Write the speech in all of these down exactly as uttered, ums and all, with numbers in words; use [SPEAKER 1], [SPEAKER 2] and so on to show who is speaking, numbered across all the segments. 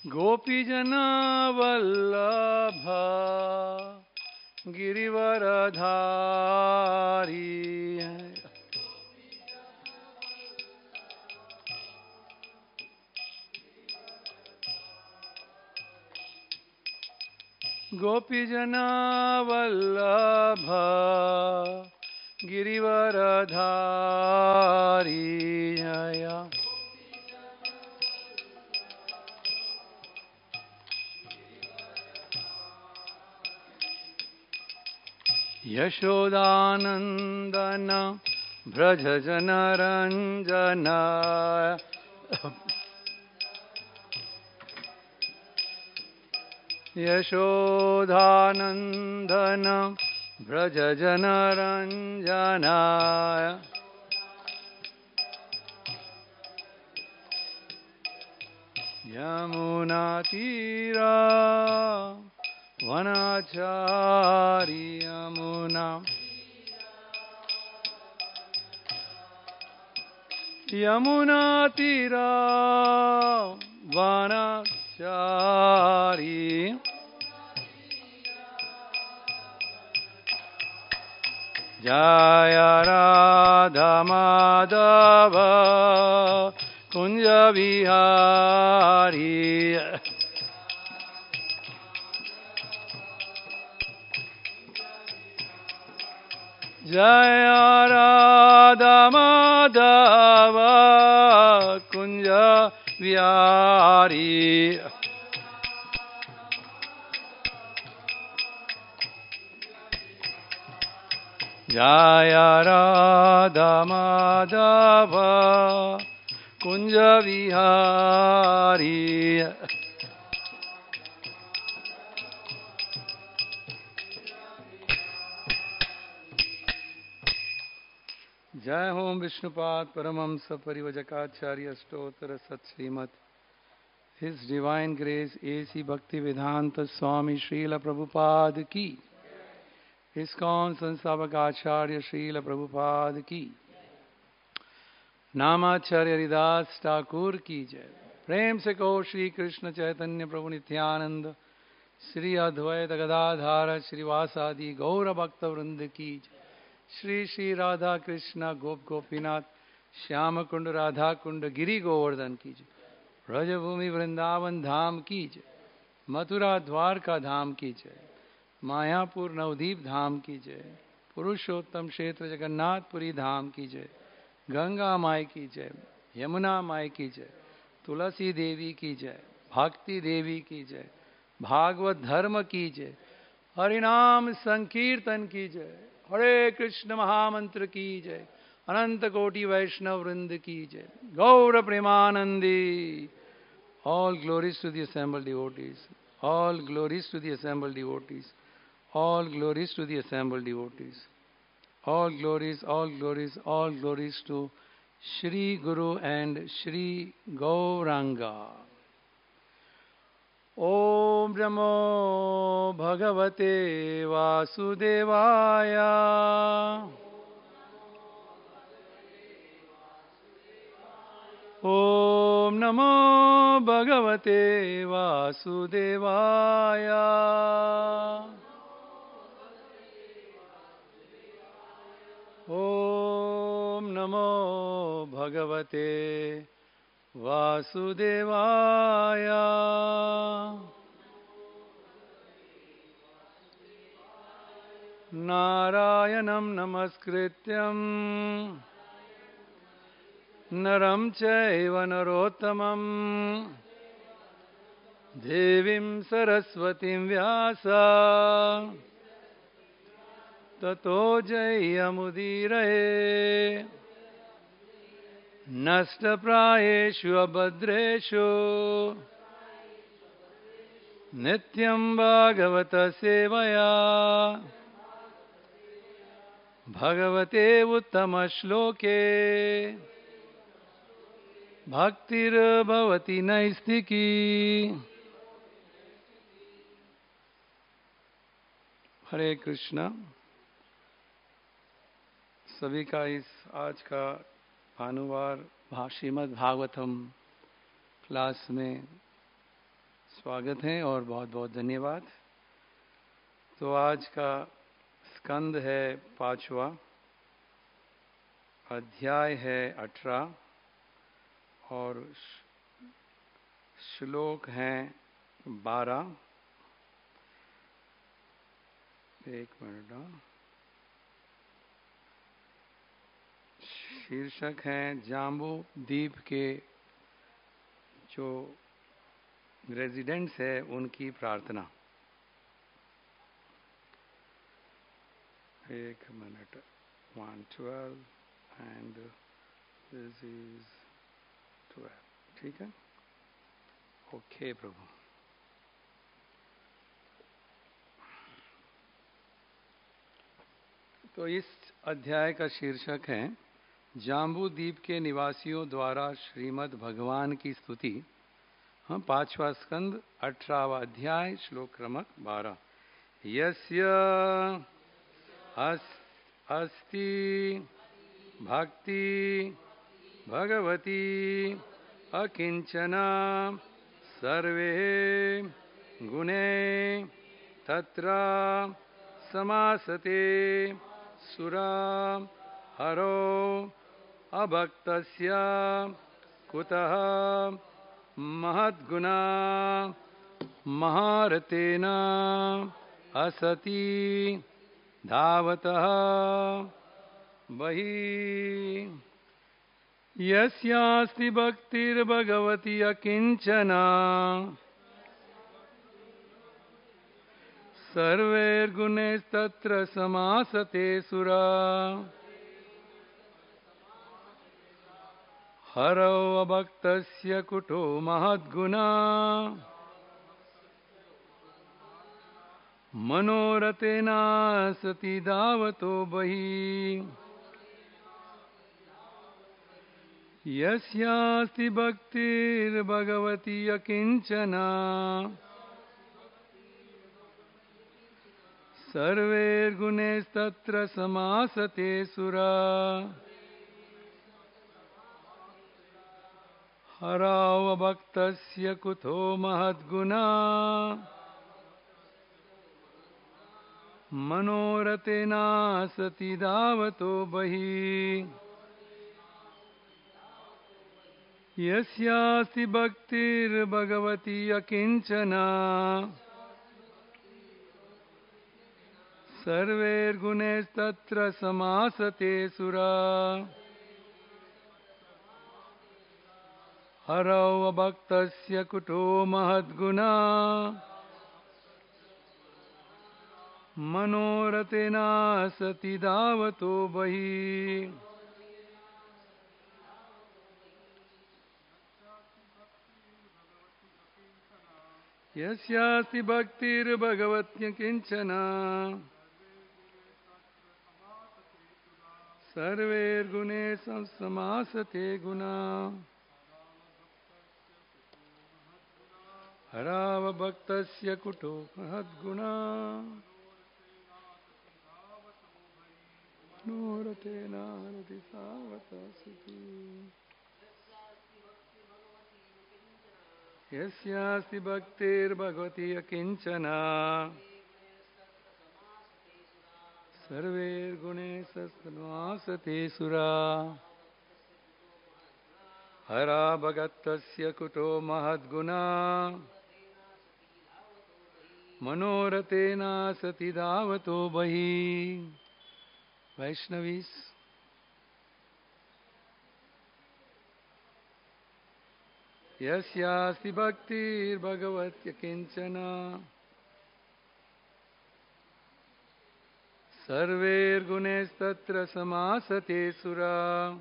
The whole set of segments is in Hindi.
[SPEAKER 1] गोपीजना वल्लभ गिरिवरधारी। गोपीजना वल्लभ गिरिवरधारी। यशोदानंदन व्रज जनरंजन। यशोदानंदन व्रज जनरंजन। यमुना तीरा वनाचारी। यमुना यमुना तीरा वनाचारी। जय राधा माधव कुंज विहारी। जय राधा माधव कुंज विहारी। जय राधा माधव कुंज विहारी। जय होम विष्णुपाद परमहंस परिव्रजकाचार्य अष्टोत्तर सत्श्रीमत his divine grace A C Bhakti Vedanta स्वामी श्रील प्रभुपाद की। इस्कॉन संस्थापक आचार्य श्रील प्रभुपाद की। नामाचार्य हरिदास ठाकुर की जय। प्रेम से कहो श्री कृष्ण चैतन्य प्रभु नित्यानंद श्री अद्वैत गदाधार श्रीवासादि गौर भक्त वृंद की जय। श्री श्री राधा कृष्ण गोप गोपीनाथ श्याम कुंड राधा कुंड गिरी गोवर्धन की जय। ब्रजभूमि वृंदावन धाम की जय। मथुरा द्वारका धाम की जय। मायापुर नवदीप धाम की जय। पुरुषोत्तम क्षेत्र जगन्नाथपुरी धाम की जय। गंगा माई की जय। यमुना माई की जय। तुलसी देवी की जय। भक्ति देवी की जय। भागवत धर्म की जय। हरिनाम संकीर्तन की जय। हरे कृष्ण महामंत्र की जय। अनंत कोटि वैष्णव वृंद की जय। गौर Premanandi. All glories to the assembled devotees. All glories to the assembled devotees. All glories to the assembled devotees. All glories, all glories, all glories to Shri Guru and Shri Gauranga. Om Namo Bhagavate Vasudevaya. Om Namo Bhagavate Vasudevaya. Om Namo Bhagavate Vasudevaya. Narayanam namaskrityam naram chaiva narottamam devim saraswatim vyasa tato jayamudiraye nashtaprayeshu abhadreshu nityam bhagavata sevaya bhagavate uttama shloke भक्तिर भवति नैस्तिकी। हरे कृष्ण। सभी का इस आज का भानुवार श्रीमद् भागवतम क्लास में स्वागत है और बहुत बहुत धन्यवाद। तो आज का स्कंद है पांचवा, अध्याय है अठारह और श्लोक हैं बारह। एक मिनट, शीर्षक है जाम्बू द्वीप के जो रेजिडेंट्स है उनकी प्रार्थना। एक minute, one twelve and this is twelve, ठीक है? ओके प्रभु। तो इस अध्याय का शीर्षक है जाम्बू द्वीप के निवासियों द्वारा श्रीमद् भगवान की स्तुति। हाँ, पांचवा स्कंद अठारहवा अध्याय श्लोक क्रमांक बारह। यस्य अस्ति भक्ति भगवती अकिंचना सर्वे गुणे तत्र समासते सुरा हरो अभक्तस्य कुतः महद्गुणा महारतेन असति धावतः बहिः। यस्यास्ति भक्तिर्भगवती अकिंचना सर्वैर्गुणैस्तत्र समासते सुरा हरौ अभक्तस्य कुतो महद्गुणा मनोरथेन सति धावतो बहिः। यस्यास्ति भक्तिर्भगवती अकिंचना सर्वैर्गुणैस्तत्र समासते सुरा हरौ अभक्तस्य कुतो महद्गुणा मनोरथेन सति धावतो बहिः। यस्यास्ति भक्तिर्भगवती अकिंचना सर्वैर्गुणैस्तत्र समासते सुरा हरौ अभक्तस्य कुतो महद्गुणा मनोरथेन सति धावतो बहिः। यस्यास्ति भक्तिर्भगवती किंचना सर्वैर्गुणैः समासते गुणा हरौ भक्तस्य कुतो महद्गुणा मनोरथेन सति धावतो बहिः। यस्यास्ति भक्तिर्भगवती अकिंचना सर्वैर्गुणैः समासते सुरा हरौ भक्तस्य कुतो महद्गुणा मनोरथेन सति धावतो बहिः। वैष्णवीस। यस्यास्ति भक्तिर्भगवती किंचना सर्वैर्गुणैस्तत्र समासते सुरा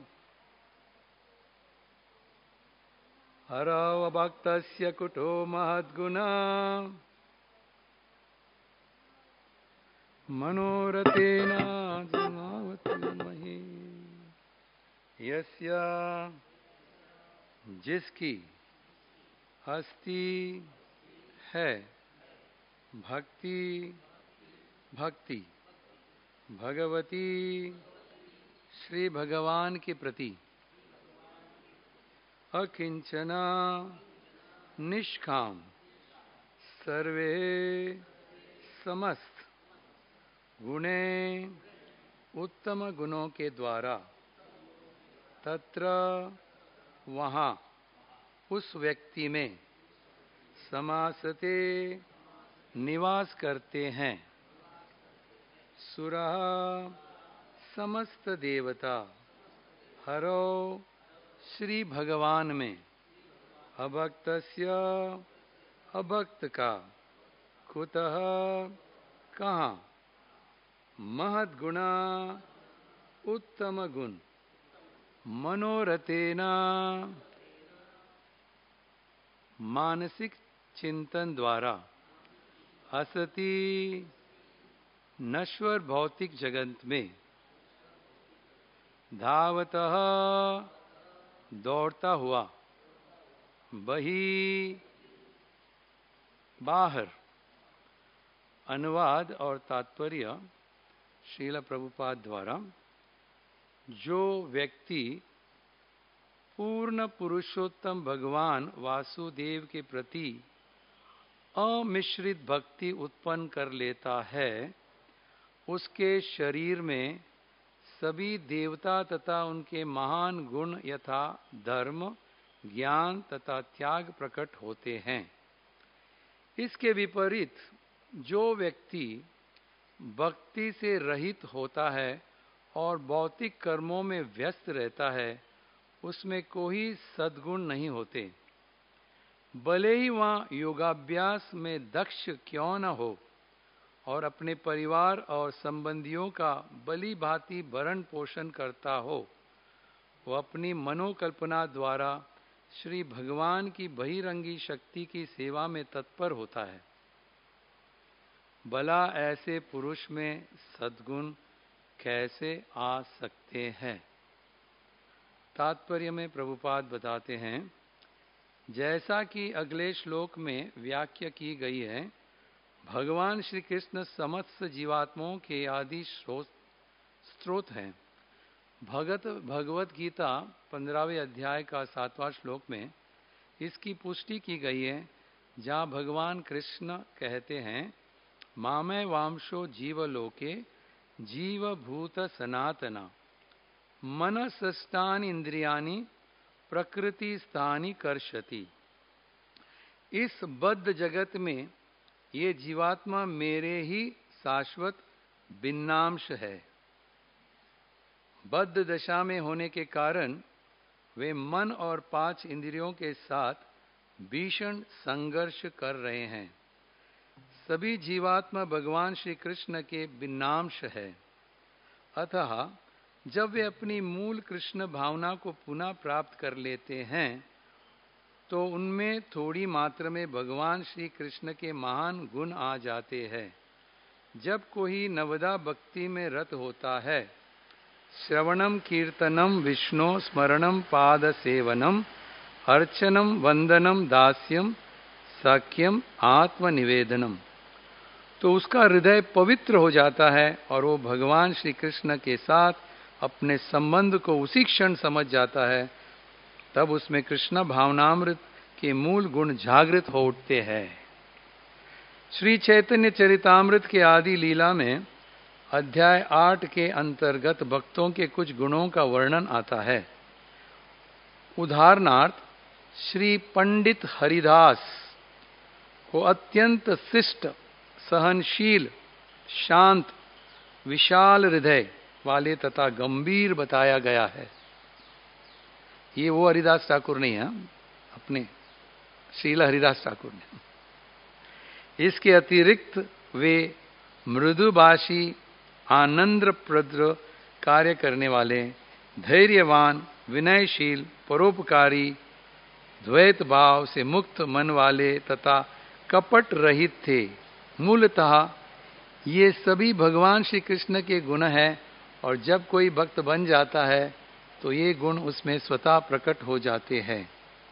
[SPEAKER 1] हरौ अभक्तस्य कुतो महद्गुणा मनोरथेन समावतो बहिः। यस्या जिसकी अस्ति है भक्ति भक्ति भगवती श्री भगवान के प्रति अकिंचना निष्काम सर्वे समस्त गुणे उत्तम गुणों के द्वारा तत्र वहाँ उस व्यक्ति में समासते निवास करते हैं सुरः समस्त देवता हरो श्री भगवान में अभक्तस्य अभक्त का कुतः कहाँ महद गुणा उत्तम गुण मनोरथेना मानसिक चिंतन द्वारा असति नश्वर भौतिक जगत में धावतः दौड़ता हुआ बही बाहर। अनुवाद और तात्पर्य श्रील प्रभुपाद द्वारा। जो व्यक्ति पूर्ण पुरुषोत्तम भगवान वासुदेव के प्रति अमिश्रित भक्ति उत्पन्न कर लेता है उसके शरीर में सभी देवता तथा उनके महान गुण यथा धर्म ज्ञान तथा त्याग प्रकट होते हैं। इसके विपरीत जो व्यक्ति भक्ति से रहित होता है और भौतिक कर्मों में व्यस्त रहता है उसमें कोई सद्गुण नहीं होते। भले ही वहाँ योगाभ्यास में दक्ष क्यों न हो और अपने परिवार और संबंधियों का भली भांति भरण पोषण करता हो, वह अपनी मनोकल्पना द्वारा श्री भगवान की बहिरंगी शक्ति की सेवा में तत्पर होता है। भला ऐसे पुरुष में सद्गुण कैसे आ सकते हैं? तात्पर्य में प्रभुपाद बताते हैं, जैसा कि अगले श्लोक में व्याख्या की गई है, भगवान श्री कृष्ण समस्त जीवात्माओं के आदि स्रोत हैं। भगत भगवत गीता पंद्रहवें अध्याय का सातवां श्लोक में इसकी पुष्टि की गई है, जहाँ भगवान कृष्ण कहते हैं, मामय वांशो जीवलोके जीवभूत सनातना मनसष्टानि इंद्रियाणि प्रकृति स्थानी कर्षति। इस बद्ध जगत में ये जीवात्मा मेरे ही शाश्वत भिन्नांश है। बद्ध दशा में होने के कारण वे मन और पांच इंद्रियों के साथ भीषण संघर्ष कर रहे हैं। सभी जीवात्मा भगवान श्री कृष्ण के भिन्नांश है। अतः जब वे अपनी मूल कृष्ण भावना को पुनः प्राप्त कर लेते हैं तो उनमें थोड़ी मात्रा में भगवान श्री कृष्ण के महान गुण आ जाते हैं। जब कोई नवदा भक्ति में रत होता है, श्रवणम कीर्तनम विष्णु स्मरणम पाद सेवनम अर्चनम वंदनम दास्यम साख्यम आत्मनिवेदनम, तो उसका हृदय पवित्र हो जाता है और वो भगवान श्री कृष्ण के साथ अपने संबंध को उसी क्षण समझ जाता है। तब उसमें कृष्ण भावनामृत के मूल गुण जागृत हो उठते हैं। श्री चैतन्य चरितामृत के आदि लीला में अध्याय आठ के अंतर्गत भक्तों के कुछ गुणों का वर्णन आता है। उदाहरणार्थ श्री पंडित हरिदास को अत्यंत शिष्ट, सहनशील, शांत, विशाल हृदय वाले तथा गंभीर बताया गया है। ये वो हरिदास ठाकुर नहीं है, अपने श्रील हरिदास ठाकुर ने। इसके अतिरिक्त वे मृदुभाषी, आनंदप्रद कार्य करने वाले, धैर्यवान, विनयशील, परोपकारी, द्वैत भाव से मुक्त मन वाले तथा कपट रहित थे। मूलतः ये सभी भगवान श्री कृष्ण के गुण हैं और जब कोई भक्त बन जाता है तो ये गुण उसमें स्वतः प्रकट हो जाते हैं।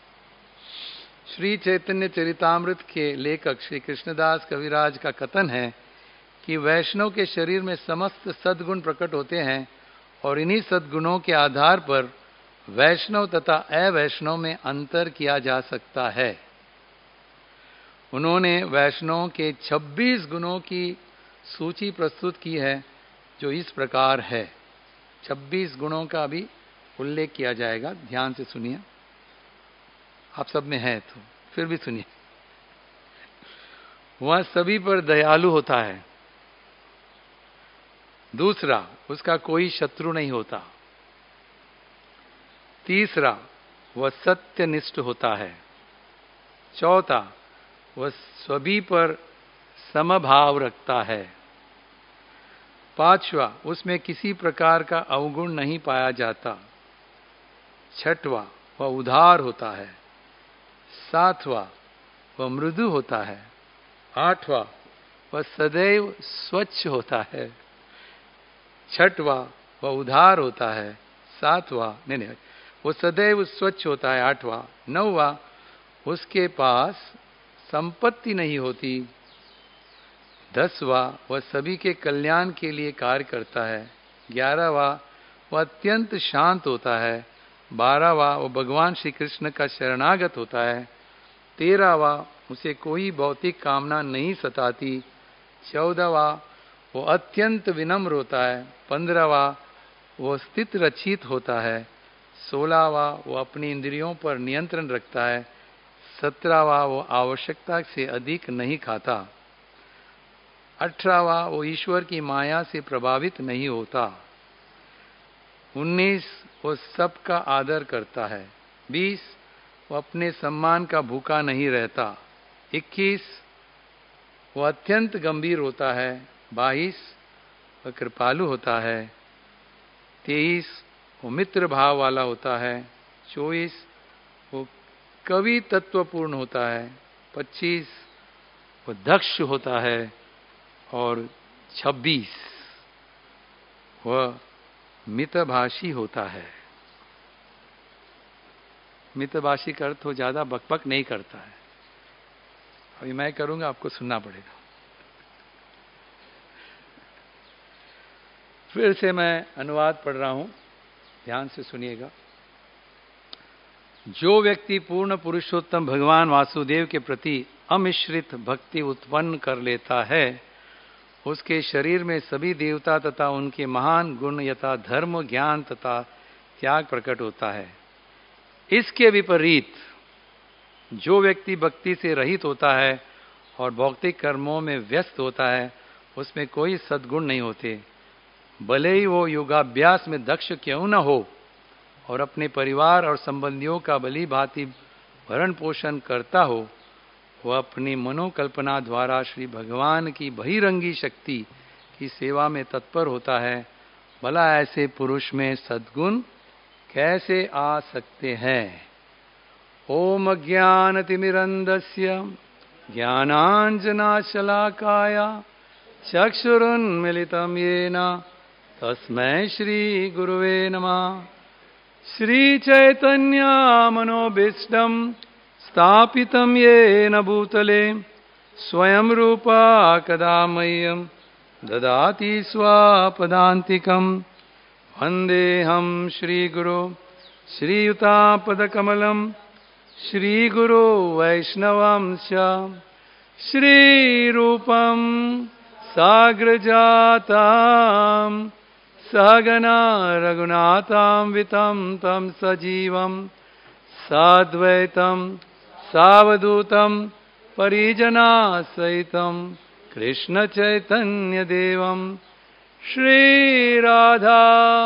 [SPEAKER 1] श्री चैतन्य चरितामृत के लेखक श्री कृष्णदास कविराज का कथन है कि वैष्णव के शरीर में समस्त सद्गुण प्रकट होते हैं और इन्हीं सद्गुणों के आधार पर वैष्णव तथा अवैष्णव में अंतर किया जा सकता है। उन्होंने वैष्णव के छब्बीस गुणों की सूची प्रस्तुत की है, जो इस प्रकार है। छब्बीस गुणों का भी उल्लेख किया जाएगा, ध्यान से सुनिए। आप सब में है तो फिर भी सुनिए। वह सभी पर दयालु होता है। दूसरा, उसका कोई शत्रु नहीं होता। तीसरा, वह सत्यनिष्ठ होता है। चौथा, वह सभी पर समभाव रखता है। पांचवा, उसमें किसी प्रकार का अवगुण नहीं पाया जाता। छठवां, वह उदार होता है। सातवां, वह मृदु होता है। आठवां, वह सदैव स्वच्छ होता है। छठवां, वह उदार होता है। सातवां, नहीं नहीं वो सदैव स्वच्छ होता है। आठवां। नौवां, उसके पास संपत्ति नहीं होती। दसवां, वह सभी के कल्याण के लिए कार्य करता है। ग्यारहवां, वह अत्यंत शांत होता है। बारहवां, वो भगवान श्री कृष्ण का शरणागत होता है। तेरहवां, उसे कोई भौतिक कामना नहीं सताती। चौदहवां, वो अत्यंत विनम्र होता है। पंद्रहवां, वो स्थित रचित होता है। सोलहवां, वो अपनी इंद्रियों पर नियंत्रण रखता है। सत्रहवां, वो आवश्यकता से अधिक नहीं खाता। अठारहवां, वो ईश्वर की माया से प्रभावित नहीं होता। उन्नीस, वो सबका आदर करता है। बीस, वो अपने सम्मान का भूखा नहीं रहता। इक्कीस, वो अत्यंत गंभीर होता है। बाईस, वह कृपालु होता है। तेईस, वो मित्र भाव वाला होता है। चौबीस, वो कवि तत्वपूर्ण होता है। पच्चीस, वो दक्ष होता है। और छब्बीस, वह मितभाषी होता है। मितभाषी का अर्थ वो ज्यादा बकबक नहीं करता है। अभी मैं करूंगा, आपको सुनना पड़ेगा। फिर से मैं अनुवाद पढ़ रहा हूं, ध्यान से सुनिएगा। जो व्यक्ति पूर्ण पुरुषोत्तम भगवान वासुदेव के प्रति अमिश्रित भक्ति उत्पन्न कर लेता है, उसके शरीर में सभी देवता तथा उनके महान गुण यथा धर्म, ज्ञान तथा त्याग प्रकट होता है। इसके विपरीत जो व्यक्ति भक्ति से रहित होता है और भौतिक कर्मों में व्यस्त होता है, उसमें कोई सद्गुण नहीं होते। भले ही वो योगाभ्यास में दक्ष क्यों न हो और अपने परिवार और संबंधियों का भली भांति भरण पोषण करता हो, वह अपनी मनोकल्पना द्वारा श्री भगवान की बहिरंगी शक्ति की सेवा में तत्पर होता है। भला ऐसे पुरुष में सद्गुण कैसे आ सकते हैं? ओम ज्ञानतिमिरन्धस्य ज्ञानाञ्जनाशलाकाय चक्षुरुन्मिलितं येन तस्मै श्री गुरुवे नमः। श्री चैतन्य मनोभीष्टं स्थापितं येन भूतले स्वयं रूपा कदा मह्यं ददाति स्वपदान्तिकं। वन्देऽहं श्रीगुरो श्रीयुतापदकमलं श्रीगुरो वैष्णवं च श्रीरूपं साग्रजातं सहगना रघुनाथान्वितं तं सजीवं साद्वैतं सावधूतं परिजनासहितं कृष्णचैतन्यदेवं श्रीराधा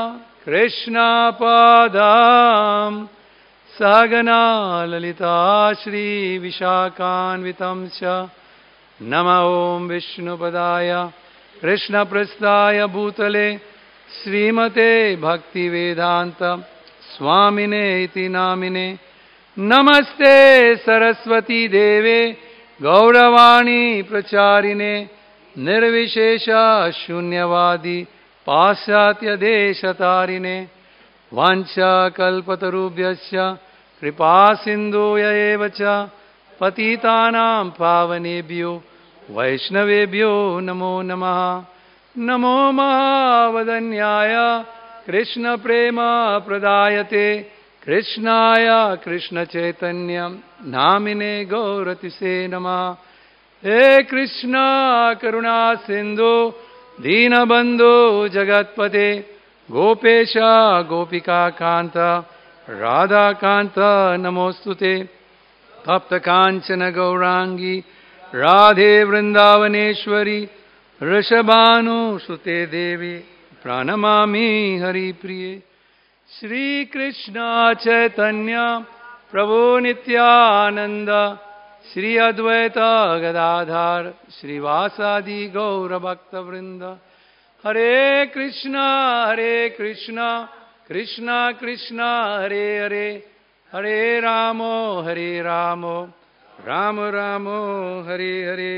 [SPEAKER 1] कृष्णपादां सहगना ललिता श्रीविशाखान्वितं च। नमः ओं विष्णुपदाय कृष्णपृष्ठाय भूतले श्रीमते भक्तिवेदांत स्वामिने इति नामिने। नमस्ते सरस्वती देवे गौरवाणी प्रचारिणे निर्विशेष शून्यवादी पाश्चात्य देशतारिणे। वाञ्छाकल्पतरुभ्यश्च कृपा सिन्धुय एव च पतितानां पावनेभ्यो वैष्णवेभ्यो नमो नमः। नमो महावदन्याय कृष्ण प्रेम प्रदायते कृष्णाय कृष्ण चैतन्य नामिने गौरतिसे नमः। हे कृष्ण करुणा सिंधु दीनबंधु जगतपते गोपेश गोपिका कांत राधा कांत नमोस्तुते तप्त कांचन गौरांगी राधे वृंदावनेश्वरी ऋषभानुसुते देवी प्रणमामि हरिप्रिये। श्री कृष्ण चैतन्य प्रभु नित्यानंद श्री अद्वैत गदाधर श्रीवासादि गौर भक्त वृंद। हरे कृष्ण हरे कृष्ण कृष्ण कृष्ण हरे हरे हरे रामो हरे रामो राम रामो हरे हरे।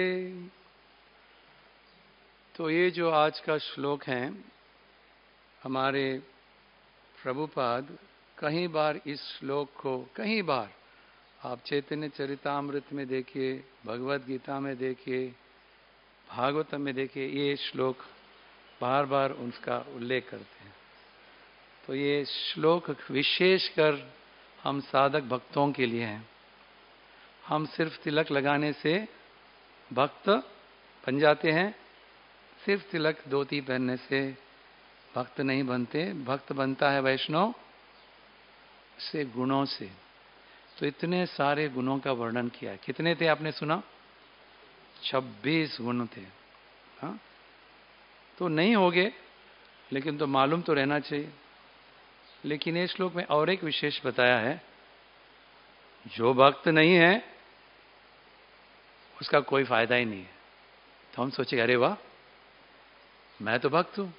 [SPEAKER 1] तो ये जो आज का श्लोक है, हमारे प्रभुपाद कई बार इस श्लोक को, कई बार आप चैतन्य चरितामृत में देखिए, भगवत गीता में देखिए, भागवतम में देखिए, ये श्लोक बार बार उनका उल्लेख करते हैं। तो ये श्लोक विशेषकर हम साधक भक्तों के लिए हैं। हम सिर्फ तिलक लगाने से भक्त बन जाते हैं, सिर्फ तिलक धोती पहनने से भक्त नहीं बनते। भक्त बनता है वैष्णव से, गुणों से। तो इतने सारे गुणों का वर्णन किया है। कितने थे आपने सुना? छब्बीस गुण थे। हाँ, तो नहीं होगे, लेकिन तो मालूम तो रहना चाहिए। लेकिन इस श्लोक में और एक विशेष बताया है, जो भक्त नहीं है उसका कोई फायदा ही नहीं है। तो हम सोचे अरे वाह, मैं तो भक्त हूं,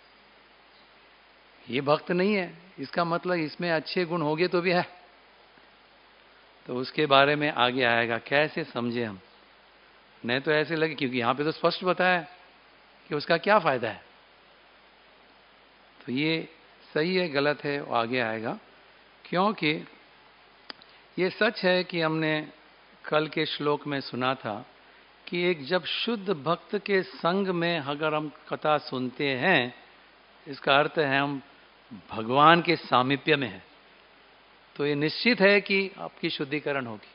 [SPEAKER 1] ये भक्त नहीं है, इसका मतलब इसमें अच्छे गुण होंगे तो भी है। तो उसके बारे में आगे आएगा, कैसे समझे हम। नहीं तो ऐसे लगे, क्योंकि यहां पे तो स्पष्ट बताया कि उसका क्या फायदा है। तो ये सही है गलत है वो आगे आएगा। क्योंकि ये सच है कि हमने कल के श्लोक में सुना था कि एक जब शुद्ध भक्त के संग में अगर हम कथा सुनते हैं, इसका अर्थ है हम भगवान के सामीप्य में हैं। तो ये निश्चित है कि आपकी शुद्धिकरण होगी।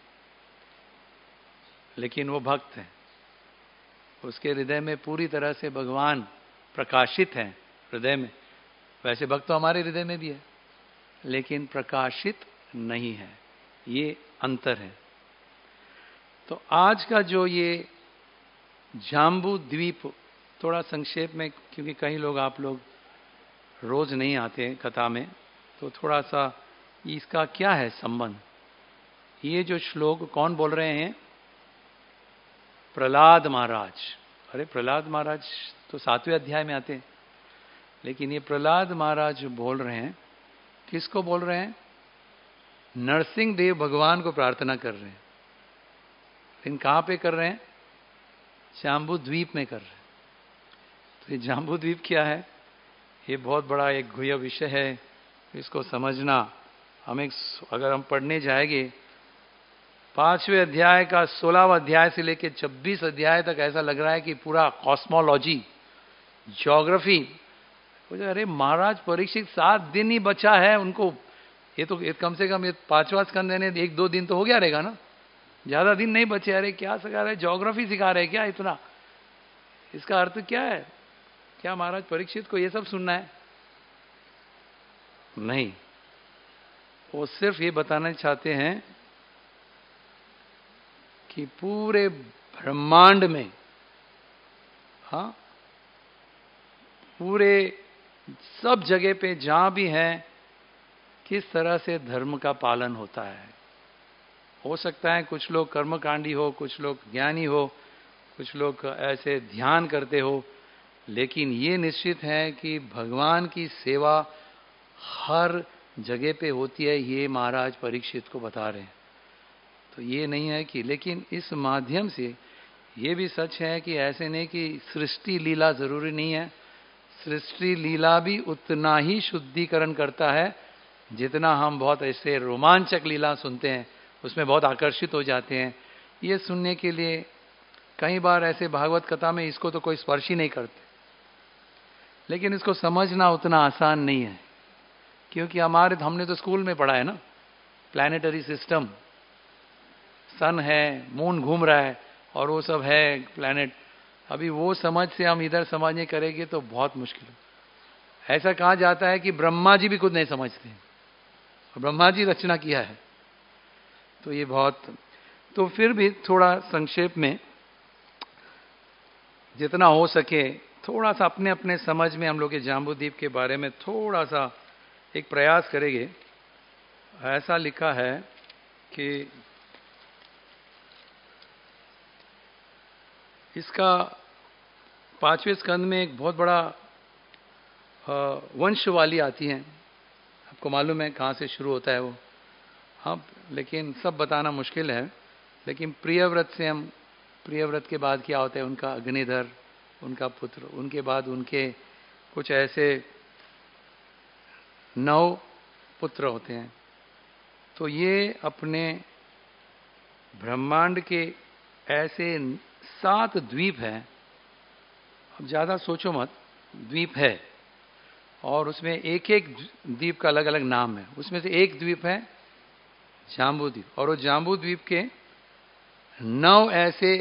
[SPEAKER 1] लेकिन वो भक्त है, उसके हृदय में पूरी तरह से भगवान प्रकाशित है हृदय में। वैसे भक्त तो हमारे हृदय में भी है, लेकिन प्रकाशित नहीं है, ये अंतर है। तो आज का जो ये जाम्बू द्वीप, थोड़ा संक्षेप में, क्योंकि कई लोग आप लोग रोज नहीं आते कथा में, तो थोड़ा सा इसका क्या है संबंध। ये जो श्लोक कौन बोल रहे हैं? प्रहलाद महाराज। अरे प्रहलाद महाराज तो सातवें अध्याय में आते हैं, लेकिन ये प्रहलाद महाराज बोल रहे हैं। किसको बोल रहे हैं? नरसिंह देव भगवान को प्रार्थना कर रहे हैं। लेकिन कहां पे कर रहे हैं? जाम्बू द्वीप में कर रहे हैं। तो ये जाम्बू द्वीप क्या है? ये बहुत बड़ा एक गुह्य विषय है, इसको समझना हमें, अगर हम पढ़ने जाएंगे पांचवें अध्याय का सोलहवां अध्याय से लेकर छब्बीस अध्याय तक, ऐसा लग रहा है कि पूरा कॉस्मोलॉजी, ज्योग्राफी। अरे महाराज परीक्षित सात दिन ही बचा है उनको, ये तो ये कम से कम ये पांचवा स्कंद ने एक दो दिन तो हो गया रहेगा ना, ज्यादा दिन नहीं बचे। अरे क्या सिखा रहे? ज्योग्राफी सिखा रहे क्या इतना? इसका अर्थ क्या है? क्या महाराज परीक्षित को ये सब सुनना है? नहीं, वो सिर्फ ये बताना चाहते हैं कि पूरे ब्रह्मांड में, हाँ, पूरे सब जगह पे जहां भी है, किस तरह से धर्म का पालन होता है। हो सकता है कुछ लोग कर्मकांडी हो, कुछ लोग ज्ञानी हो, कुछ लोग ऐसे ध्यान करते हो, लेकिन ये निश्चित है कि भगवान की सेवा हर जगह पे होती है। ये महाराज परीक्षित को बता रहे हैं। तो ये नहीं है कि, लेकिन इस माध्यम से ये भी सच है कि ऐसे नहीं कि सृष्टि लीला जरूरी नहीं है। सृष्टि लीला भी उतना ही शुद्धिकरण करता है जितना हम बहुत ऐसे रोमांचक लीला सुनते हैं, उसमें बहुत आकर्षित हो जाते हैं। ये सुनने के लिए कई बार ऐसे भागवत कथा में इसको तो कोई स्पर्श ही नहीं करते, लेकिन इसको समझना उतना आसान नहीं है। क्योंकि हमारे हमने तो स्कूल में पढ़ा है ना, प्लैनेटरी सिस्टम, सन है, मून घूम रहा है, और वो सब है प्लैनेट। अभी वो समझ से हम इधर समझने करेंगे तो बहुत मुश्किल है। ऐसा कहा जाता है कि ब्रह्मा जी भी खुद नहीं समझते, और ब्रह्मा जी रचना किया है। तो ये बहुत, तो फिर भी थोड़ा संक्षेप में जितना हो सके थोड़ा सा अपने अपने समझ में हम लोग के जाम्बूद्वीप के बारे में थोड़ा सा एक प्रयास करेंगे। ऐसा लिखा है कि इसका पांचवें स्कंद में एक बहुत बड़ा वंशवाली आती है। आपको मालूम है कहाँ से शुरू होता है वो, हाँ, लेकिन सब बताना मुश्किल है। लेकिन प्रियव्रत से हम, प्रियव्रत के बाद क्या होता है, उनका अग्निधर, उनका पुत्र, उनके बाद उनके कुछ ऐसे नौ पुत्र होते हैं। तो ये अपने ब्रह्मांड के ऐसे सात द्वीप हैं। अब ज्यादा सोचो मत, द्वीप है और उसमें एक एक द्वीप का अलग अलग नाम है। उसमें से एक द्वीप है जाम्बू द्वीप, और वो जाम्बू द्वीप के नौ ऐसे,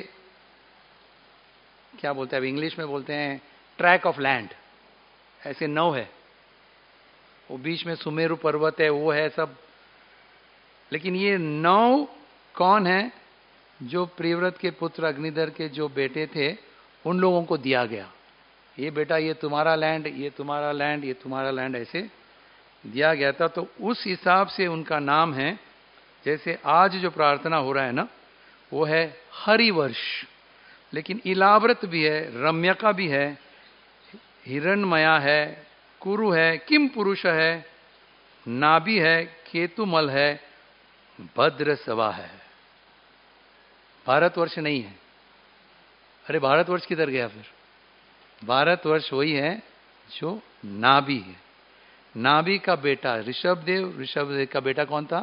[SPEAKER 1] क्या बोलते हैं, अब इंग्लिश में बोलते हैं ट्रैक ऑफ लैंड, ऐसे नौ है। वो बीच में सुमेरु पर्वत है, वो है सब। लेकिन ये नौ कौन है? जो प्रियव्रत के पुत्र अग्निधर के जो बेटे थे उन लोगों को दिया गया। ये बेटा ये तुम्हारा लैंड, ये तुम्हारा लैंड, ये तुम्हारा लैंड, ऐसे दिया गया था। तो उस हिसाब से उनका नाम है। जैसे आज जो प्रार्थना हो रहा है ना, वो है हरिवर्ष। लेकिन इलाव्रत भी है, रम्यका भी है, हिरणमया है, कुरु है, किम पुरुष है, नाभि है, केतुमल है, भद्र सवा है। भारतवर्ष नहीं है। अरे भारतवर्ष किधर गया फिर? भारतवर्ष वही है जो नाभि है। नाभि का बेटा ऋषभदेव, ऋषभदेव का बेटा कौन था?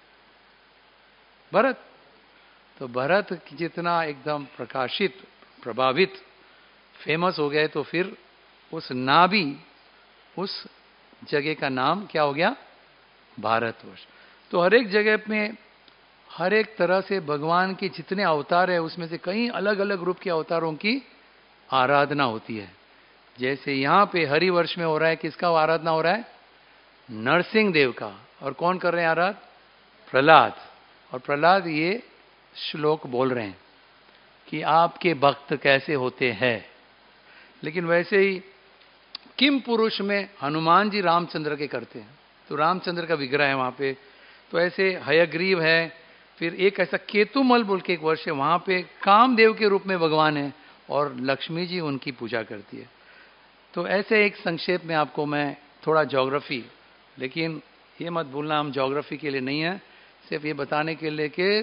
[SPEAKER 1] भरत। तो भरत जितना एकदम प्रकाशित, प्रभावित, फेमस हो गए, तो फिर उस नाभि, उस जगह का नाम क्या हो गया? भारतवर्ष। तो हर एक जगह में, हर एक तरह से भगवान के जितने अवतार है उसमें से कई अलग अलग रूप के अवतारों की आराधना होती है। जैसे यहां पे हरिवर्ष में हो रहा है, किसका आराधना हो रहा है? नरसिंह देव का। और कौन कर रहे हैं आराध? प्रहलाद। और प्रहलाद ये श्लोक बोल रहे हैं कि आपके भक्त कैसे होते हैं। लेकिन वैसे ही किम पुरुष में हनुमान जी रामचंद्र के करते हैं, तो रामचंद्र का विग्रह है वहां पे। तो ऐसे हयग्रीव है, फिर एक ऐसा केतुमल बोल के एक वर्ष है, वहां पे कामदेव के रूप में भगवान है और लक्ष्मी जी उनकी पूजा करती है। तो ऐसे एक संक्षेप में आपको मैं थोड़ा ज्योग्राफी, लेकिन ये मत भूलना हम ज्योग्राफी के लिए नहीं है, सिर्फ ये बताने के लिए कि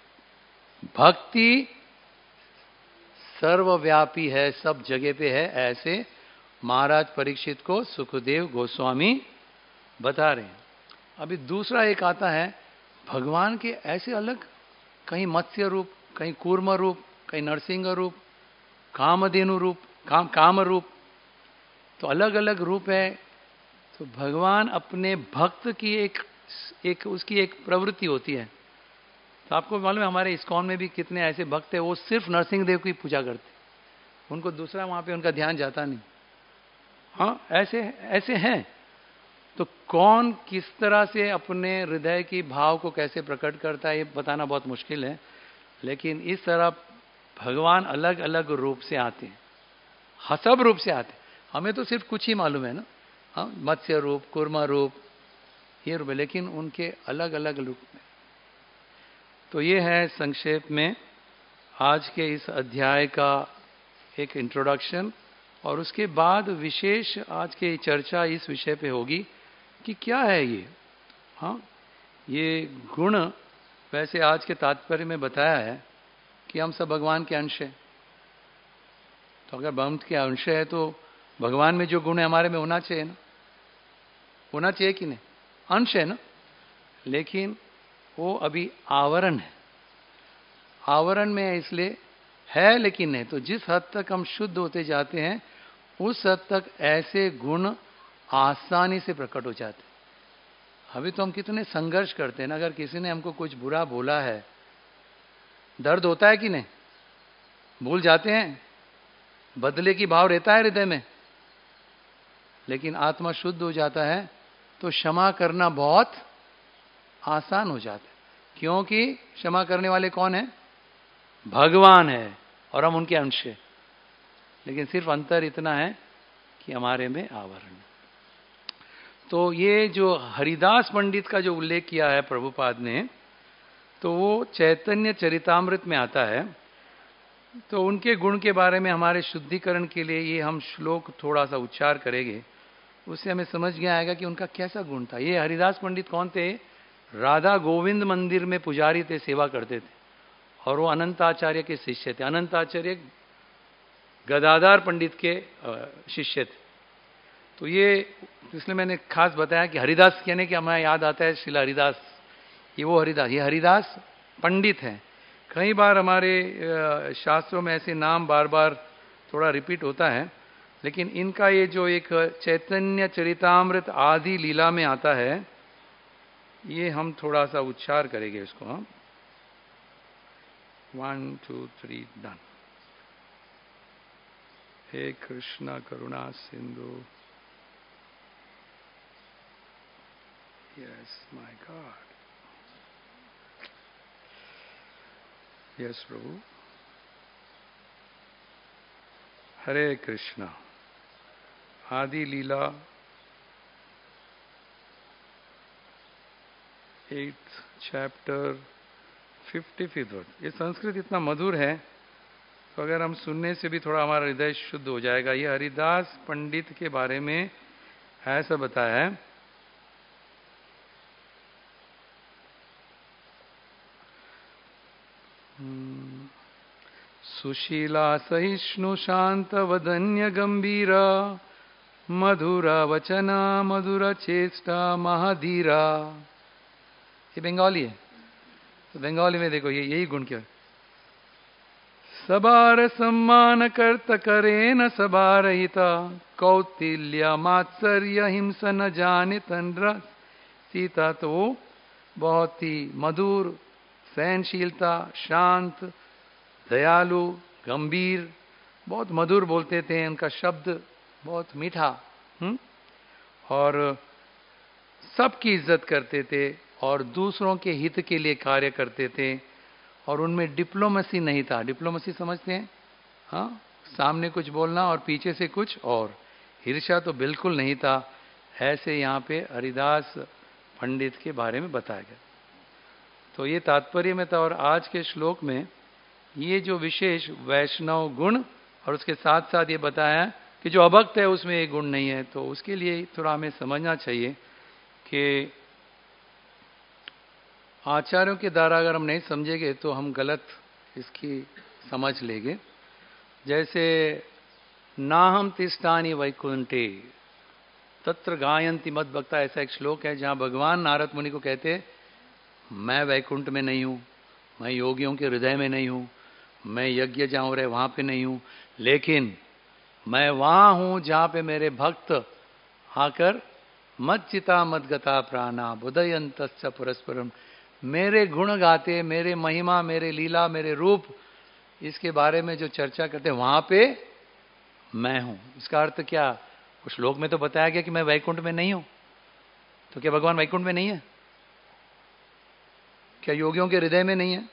[SPEAKER 1] भक्ति सर्वव्यापी है, सब जगह पे है। ऐसे महाराज परीक्षित को सुखदेव गोस्वामी बता रहे हैं। अभी दूसरा एक आता है, भगवान के ऐसे अलग, कहीं मत्स्य रूप, कहीं कूर्म रूप, कहीं नरसिंह रूप, कामधेनु रूप, काम काम रूप, तो अलग अलग रूप है। तो भगवान अपने भक्त की एक एक उसकी एक प्रवृत्ति होती है। तो आपको मालूम है हमारे इस्कॉन में भी कितने ऐसे भक्त हैं, वो सिर्फ नरसिंह देव की पूजा करते, उनको दूसरा वहां पे उनका ध्यान जाता नहीं। हाँ, ऐसे ऐसे हैं। तो कौन किस तरह से अपने हृदय की भाव को कैसे प्रकट करता है ये बताना बहुत मुश्किल है। लेकिन इस तरह भगवान अलग अलग रूप से आते हैं, हाँ, सब रूप से आते हैं। हमें तो सिर्फ कुछ ही मालूम है ना, हाँ, मत्स्य रूप, कूर्मा रूप, ये रूप है, लेकिन उनके अलग अलग रूप में। तो ये है संक्षेप में आज के इस अध्याय का एक इंट्रोडक्शन। और उसके बाद विशेष आज की चर्चा इस विषय पे होगी कि क्या है ये, हाँ, ये गुण। वैसे आज के तात्पर्य में बताया है कि हम सब भगवान के अंश हैं। तो अगर भगवान के अंश है तो भगवान में जो गुण है हमारे में होना चाहिए ना, होना चाहिए कि नहीं? अंश है ना। लेकिन वो अभी आवरण है, आवरण में है, इसलिए है लेकिन नहीं। तो जिस हद तक हम शुद्ध होते जाते हैं उस हद तक ऐसे गुण आसानी से प्रकट हो जाते हैं। अभी तो हम कितने संघर्ष करते हैं ना, अगर किसी ने हमको कुछ बुरा बोला है, दर्द होता है कि नहीं? भूल जाते हैं, बदले की भाव रहता है हृदय में, लेकिन आत्मा शुद्ध हो जाता है तो क्षमा करना बहुत आसान हो जाता है, क्योंकि क्षमा करने वाले कौन है? भगवान है और हम उनके अंश हैं। लेकिन सिर्फ अंतर इतना है कि हमारे में आवरण। तो ये जो हरिदास पंडित का जो उल्लेख किया है प्रभुपाद ने, तो वो चैतन्य चरितामृत में आता है। तो उनके गुण के बारे में हमारे शुद्धिकरण के लिए ये हम श्लोक थोड़ा सा उच्चार करेंगे, उससे हमें समझ गया आएगा कि उनका कैसा गुण था। ये हरिदास पंडित कौन थे? राधा गोविंद मंदिर में पुजारी थे, सेवा करते थे, और वो अनंताचार्य के शिष्य थे। अनंताचार्य गदाधार पंडित के शिष्य थे। तो ये इसलिए मैंने खास बताया कि हरिदास कहने के हमें याद आता है श्रील हरिदास, ये वो हरिदास, ये हरिदास पंडित हैं। कई बार हमारे शास्त्रों में ऐसे नाम बार बार थोड़ा रिपीट होता है, लेकिन इनका ये जो एक चैतन्य चरितामृत आदि लीला में आता है, ये हम थोड़ा सा उच्चार करेंगे इसको। हम वन टू थ्री डन। हे कृष्ण करुणा सिंधु, यस माय गॉड, यस प्रभु। हरे कृष्णा आदि लीला eighth chapter fifty fifth word. ये संस्कृत इतना मधुर है, तो अगर हम सुनने से भी थोड़ा हमारा हृदय शुद्ध हो जाएगा। ये हरिदास पंडित के बारे में ऐसा बताया है, सुशीला सहिष्णु शांत वदन्य गंभीरा मधुरा वचना मधुर चेष्टा महाधीरा। ये बंगाली है, तो बंगाली में देखो ये यही गुण क्या। सबार सम्मान कर्त करे न सबारहिता कौतिल्य मात्सर्य हिंसा न जाने तंद्र सीता। तो वो बहुत ही मधुर, सहनशीलता, शांत, दयालु, गंभीर, बहुत मधुर बोलते थे। उनका शब्द बहुत मीठा, हुँ? और सबकी इज्जत करते थे और दूसरों के हित के लिए कार्य करते थे, और उनमें डिप्लोमेसी नहीं था। डिप्लोमेसी समझते हैं? हाँ, सामने कुछ बोलना और पीछे से कुछ और। ईर्ष्या तो बिल्कुल नहीं था। ऐसे यहाँ पे हरिदास पंडित के बारे में बताया गया। तो ये तात्पर्य में था। और आज के श्लोक में ये जो विशेष वैष्णव गुण, और उसके साथ साथ ये बताया कि जो अभक्त है उसमें ये गुण नहीं है। तो उसके लिए थोड़ा हमें समझना चाहिए कि आचार्यों के द्वारा अगर हम नहीं समझेंगे तो हम गलत इसकी समझ लेंगे। जैसे नाहम तिष्ठानि वैकुंठे तत्र गायन्ति मद भक्ता, ऐसा एक श्लोक है जहां भगवान नारद मुनि को कहते, मैं वैकुंठ में नहीं हूं, मैं योगियों के हृदय में नहीं हूं, मैं यज्ञ जहां हो रहे वहां पे नहीं हूं, लेकिन मैं वहां हूं जहां पे मेरे भक्त आकर मत चिता मत गता प्राणा बुदयंतश्च परस्परम, मेरे गुण गाते, मेरे महिमा, मेरे लीला, मेरे रूप, इसके बारे में जो चर्चा करते हैं, वहां पे मैं हूं। इसका अर्थ क्या? उस श्लोक में तो बताया गया कि मैं वैकुंठ में नहीं हूं, तो क्या भगवान वैकुंठ में नहीं है? क्या योगियों के हृदय में नहीं है?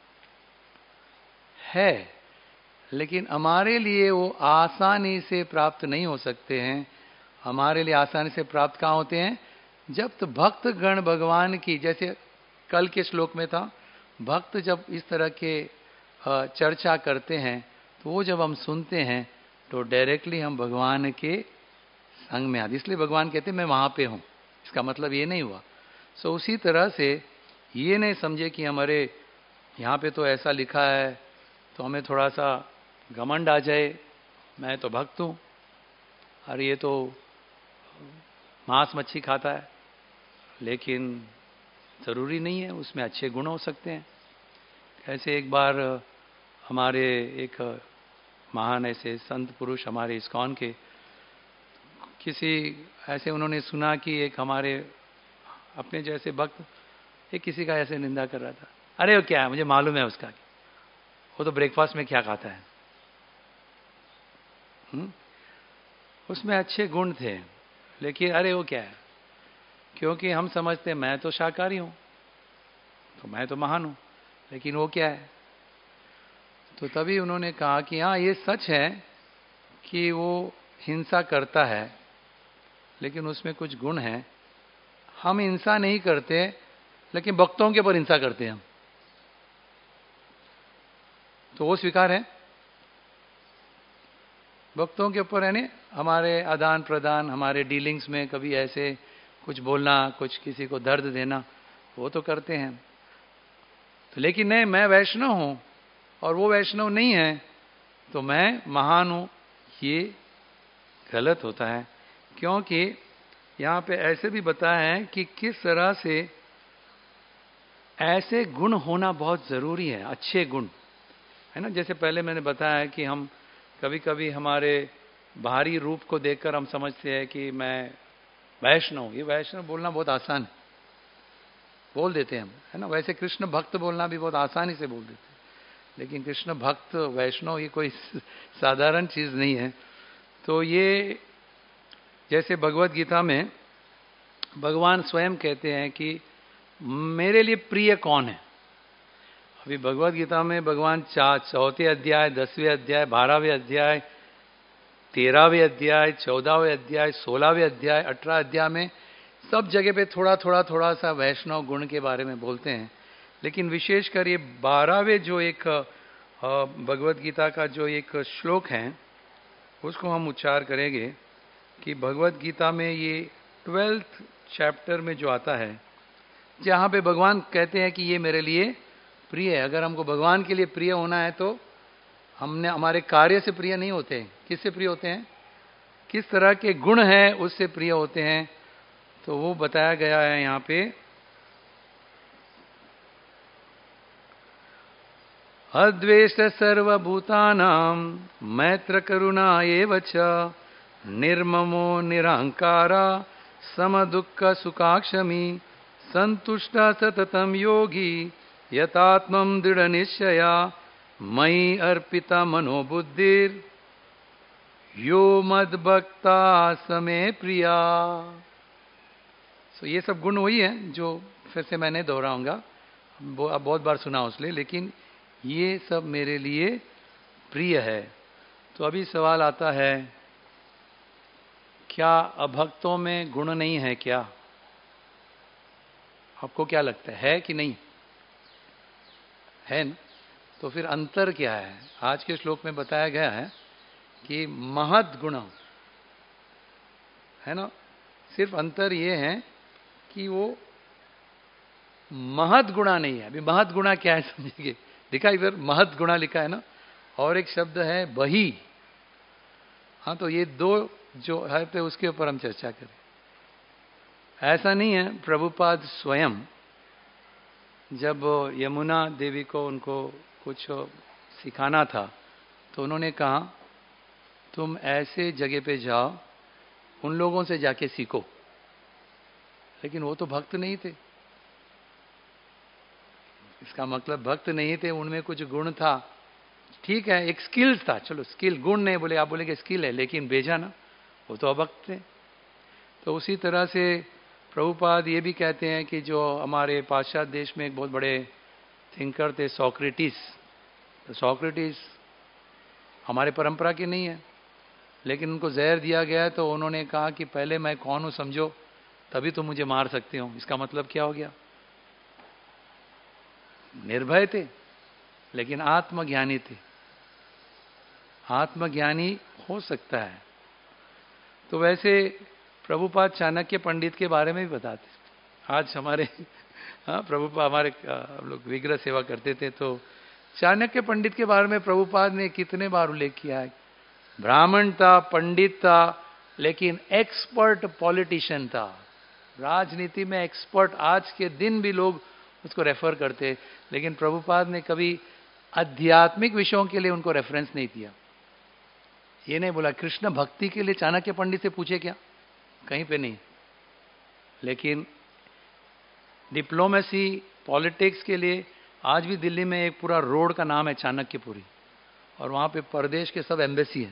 [SPEAKER 1] है, लेकिन हमारे लिए वो आसानी से प्राप्त नहीं हो सकते हैं। हमारे लिए आसानी से प्राप्त कहाँ होते हैं? जब तो भक्त गण भगवान की, जैसे कल के श्लोक में था, भक्त जब इस तरह के चर्चा करते हैं तो वो जब हम सुनते हैं तो डायरेक्टली हम भगवान के संग में आते। इसलिए भगवान कहते हैं मैं वहां पे हूं। इसका मतलब ये नहीं हुआ। सो उसी तरह से ये नहीं समझे कि हमारे यहाँ पे तो ऐसा लिखा है तो हमें थोड़ा सा घमंड आ जाए, मैं तो भक्त हूँ, अरे ये तो मांस मच्छी खाता है, लेकिन ज़रूरी नहीं है, उसमें अच्छे गुण हो सकते हैं। ऐसे एक बार हमारे एक महान ऐसे संत पुरुष हमारे इस्कॉन के, किसी ऐसे उन्होंने सुना कि एक हमारे अपने जैसे भक्त एक किसी का ऐसे निंदा कर रहा था। अरे वो क्या है, मुझे मालूम है उसका, वो तो ब्रेकफास्ट में क्या खाता है, हुँ? उसमें अच्छे गुण थे, लेकिन अरे वो क्या है, क्योंकि हम समझते हैं मैं तो शाकाहारी हूं तो मैं तो महान हूं, लेकिन वो क्या है। तो तभी उन्होंने कहा कि हाँ ये सच है कि वो हिंसा करता है, लेकिन उसमें कुछ गुण है। हम हिंसा नहीं करते, लेकिन भक्तों के ऊपर हिंसा करते हैं हम, तो वो स्वीकार है। भक्तों के ऊपर यानी हमारे आदान प्रदान, हमारे डीलिंग्स में कभी ऐसे कुछ बोलना, कुछ किसी को दर्द देना, वो तो करते हैं। तो लेकिन नहीं, मैं वैष्णव हूं और वो वैष्णव नहीं है तो मैं महान हूं, ये गलत होता है। क्योंकि यहां पे ऐसे भी बताया है कि किस तरह से ऐसे गुण होना बहुत जरूरी है, अच्छे गुण, है ना। जैसे पहले मैंने बताया कि हम कभी कभी हमारे बाहरी रूप को देखकर हम समझते हैं कि मैं वैष्णव, ये वैष्णव बोलना बहुत आसान है, बोल देते हैं हम, है ना। वैसे कृष्ण भक्त बोलना भी बहुत आसानी से बोल देते हैं, लेकिन कृष्ण भक्त वैष्णव ये कोई साधारण चीज नहीं है। तो ये जैसे भगवत गीता में भगवान स्वयं कहते हैं कि मेरे लिए प्रिय कौन है। अभी भगवत गीता में भगवान चा चौथे अध्याय, दसवें अध्याय, बारहवें अध्याय, तेरहवें अध्याय, चौदहवें अध्याय, सोलहवें अध्याय, अठारह अध्याय में सब जगह पे थोड़ा थोड़ा थोड़ा सा वैष्णव गुण के बारे में बोलते हैं। लेकिन विशेषकर ये बारहवें जो एक भगवत गीता का जो एक श्लोक है उसको हम उच्चार करेंगे कि भगवत गीता में ये ट्वेल्थ चैप्टर में जो आता है, जहां पे भगवान कहते हैं कि ये मेरे लिए प्रिय है। अगर हमको भगवान के लिए प्रिय होना है तो हमने हमारे कार्य से प्रिय नहीं होते, किससे प्रिय होते हैं, किस तरह के गुण हैं उससे प्रिय होते हैं। तो वो बताया गया है यहां पे, अद्वेष्ट सर्वभूतानां मैत्र करुणा एव च निर्ममो निरहंकारा सम दुःख सुखाक्षमी संतुष्ट सततम योगी यतात्मं दृढ़ निश्चया मयि अर्पिता मनोबुद्धिर यो मद्भक्ता समे प्रिया। सो ये सब गुण वही है जो फिर से मैंने दोहराऊंगा, अब बहुत बार सुना उसलिए, लेकिन ये सब मेरे लिए प्रिय है। तो अभी सवाल आता है, क्या अभक्तों में गुण नहीं है क्या? आपको क्या लगता है, है कि नहीं है न? तो फिर अंतर क्या है? आज के श्लोक में बताया गया है कि महत् गुण, है ना। सिर्फ अंतर ये है कि वो महत् गुणा नहीं है। अभी महत् गुणा क्या है समझिए, लिखा इधर महत् गुणा लिखा है ना, और एक शब्द है बही। हाँ, तो ये दो जो है तो उसके ऊपर हम चर्चा करें। ऐसा नहीं है, प्रभुपाद स्वयं जब यमुना देवी को उनको कुछ सिखाना था तो उन्होंने कहा तुम ऐसे जगह पे जाओ, उन लोगों से जाके सीखो। लेकिन वो तो भक्त नहीं थे, इसका मतलब भक्त नहीं थे, उनमें कुछ गुण था, ठीक है, एक स्किल था, चलो स्किल, गुण नहीं बोले, आप बोलेंगे स्किल है, लेकिन भेजा ना, वो तो अभक्त थे। तो उसी तरह से प्रभुपाद ये भी कहते हैं कि जो हमारे पाश्चात्य देश में एक बहुत बड़े थिंकर थे सोक्रेटिस, तो सोक्रेटिस हमारे परंपरा की नहीं है, लेकिन उनको जहर दिया गया तो उन्होंने कहा कि पहले मैं कौन हूं समझो, तभी तो मुझे मार सकते हो। इसका मतलब क्या हो गया, निर्भय थे लेकिन आत्मज्ञानी थे। आत्मज्ञानी हो सकता है। तो वैसे प्रभुपाद चाणक्य पंडित के बारे में भी बताते, आज हमारे हाँ प्रभुपाद हमारे हम लोग विग्रह सेवा करते थे, तो चाणक्य पंडित के बारे में प्रभुपाद ने कितने बार उल्लेख किया है। ब्राह्मण था, पंडित था, लेकिन एक्सपर्ट पॉलिटिशियन था, राजनीति में एक्सपर्ट। आज के दिन भी लोग उसको रेफर करते, लेकिन प्रभुपाद ने कभी आध्यात्मिक विषयों के लिए उनको रेफरेंस नहीं किया। ये नहीं बोला कृष्ण भक्ति के लिए चाणक्य पंडित से पूछे क्या, कहीं पे नहीं। लेकिन डिप्लोमेसी, पॉलिटिक्स के लिए आज भी दिल्ली में एक पूरा रोड का नाम है चाणक्यपुरी, और वहां पे प्रदेश के सब एम्बेसी है,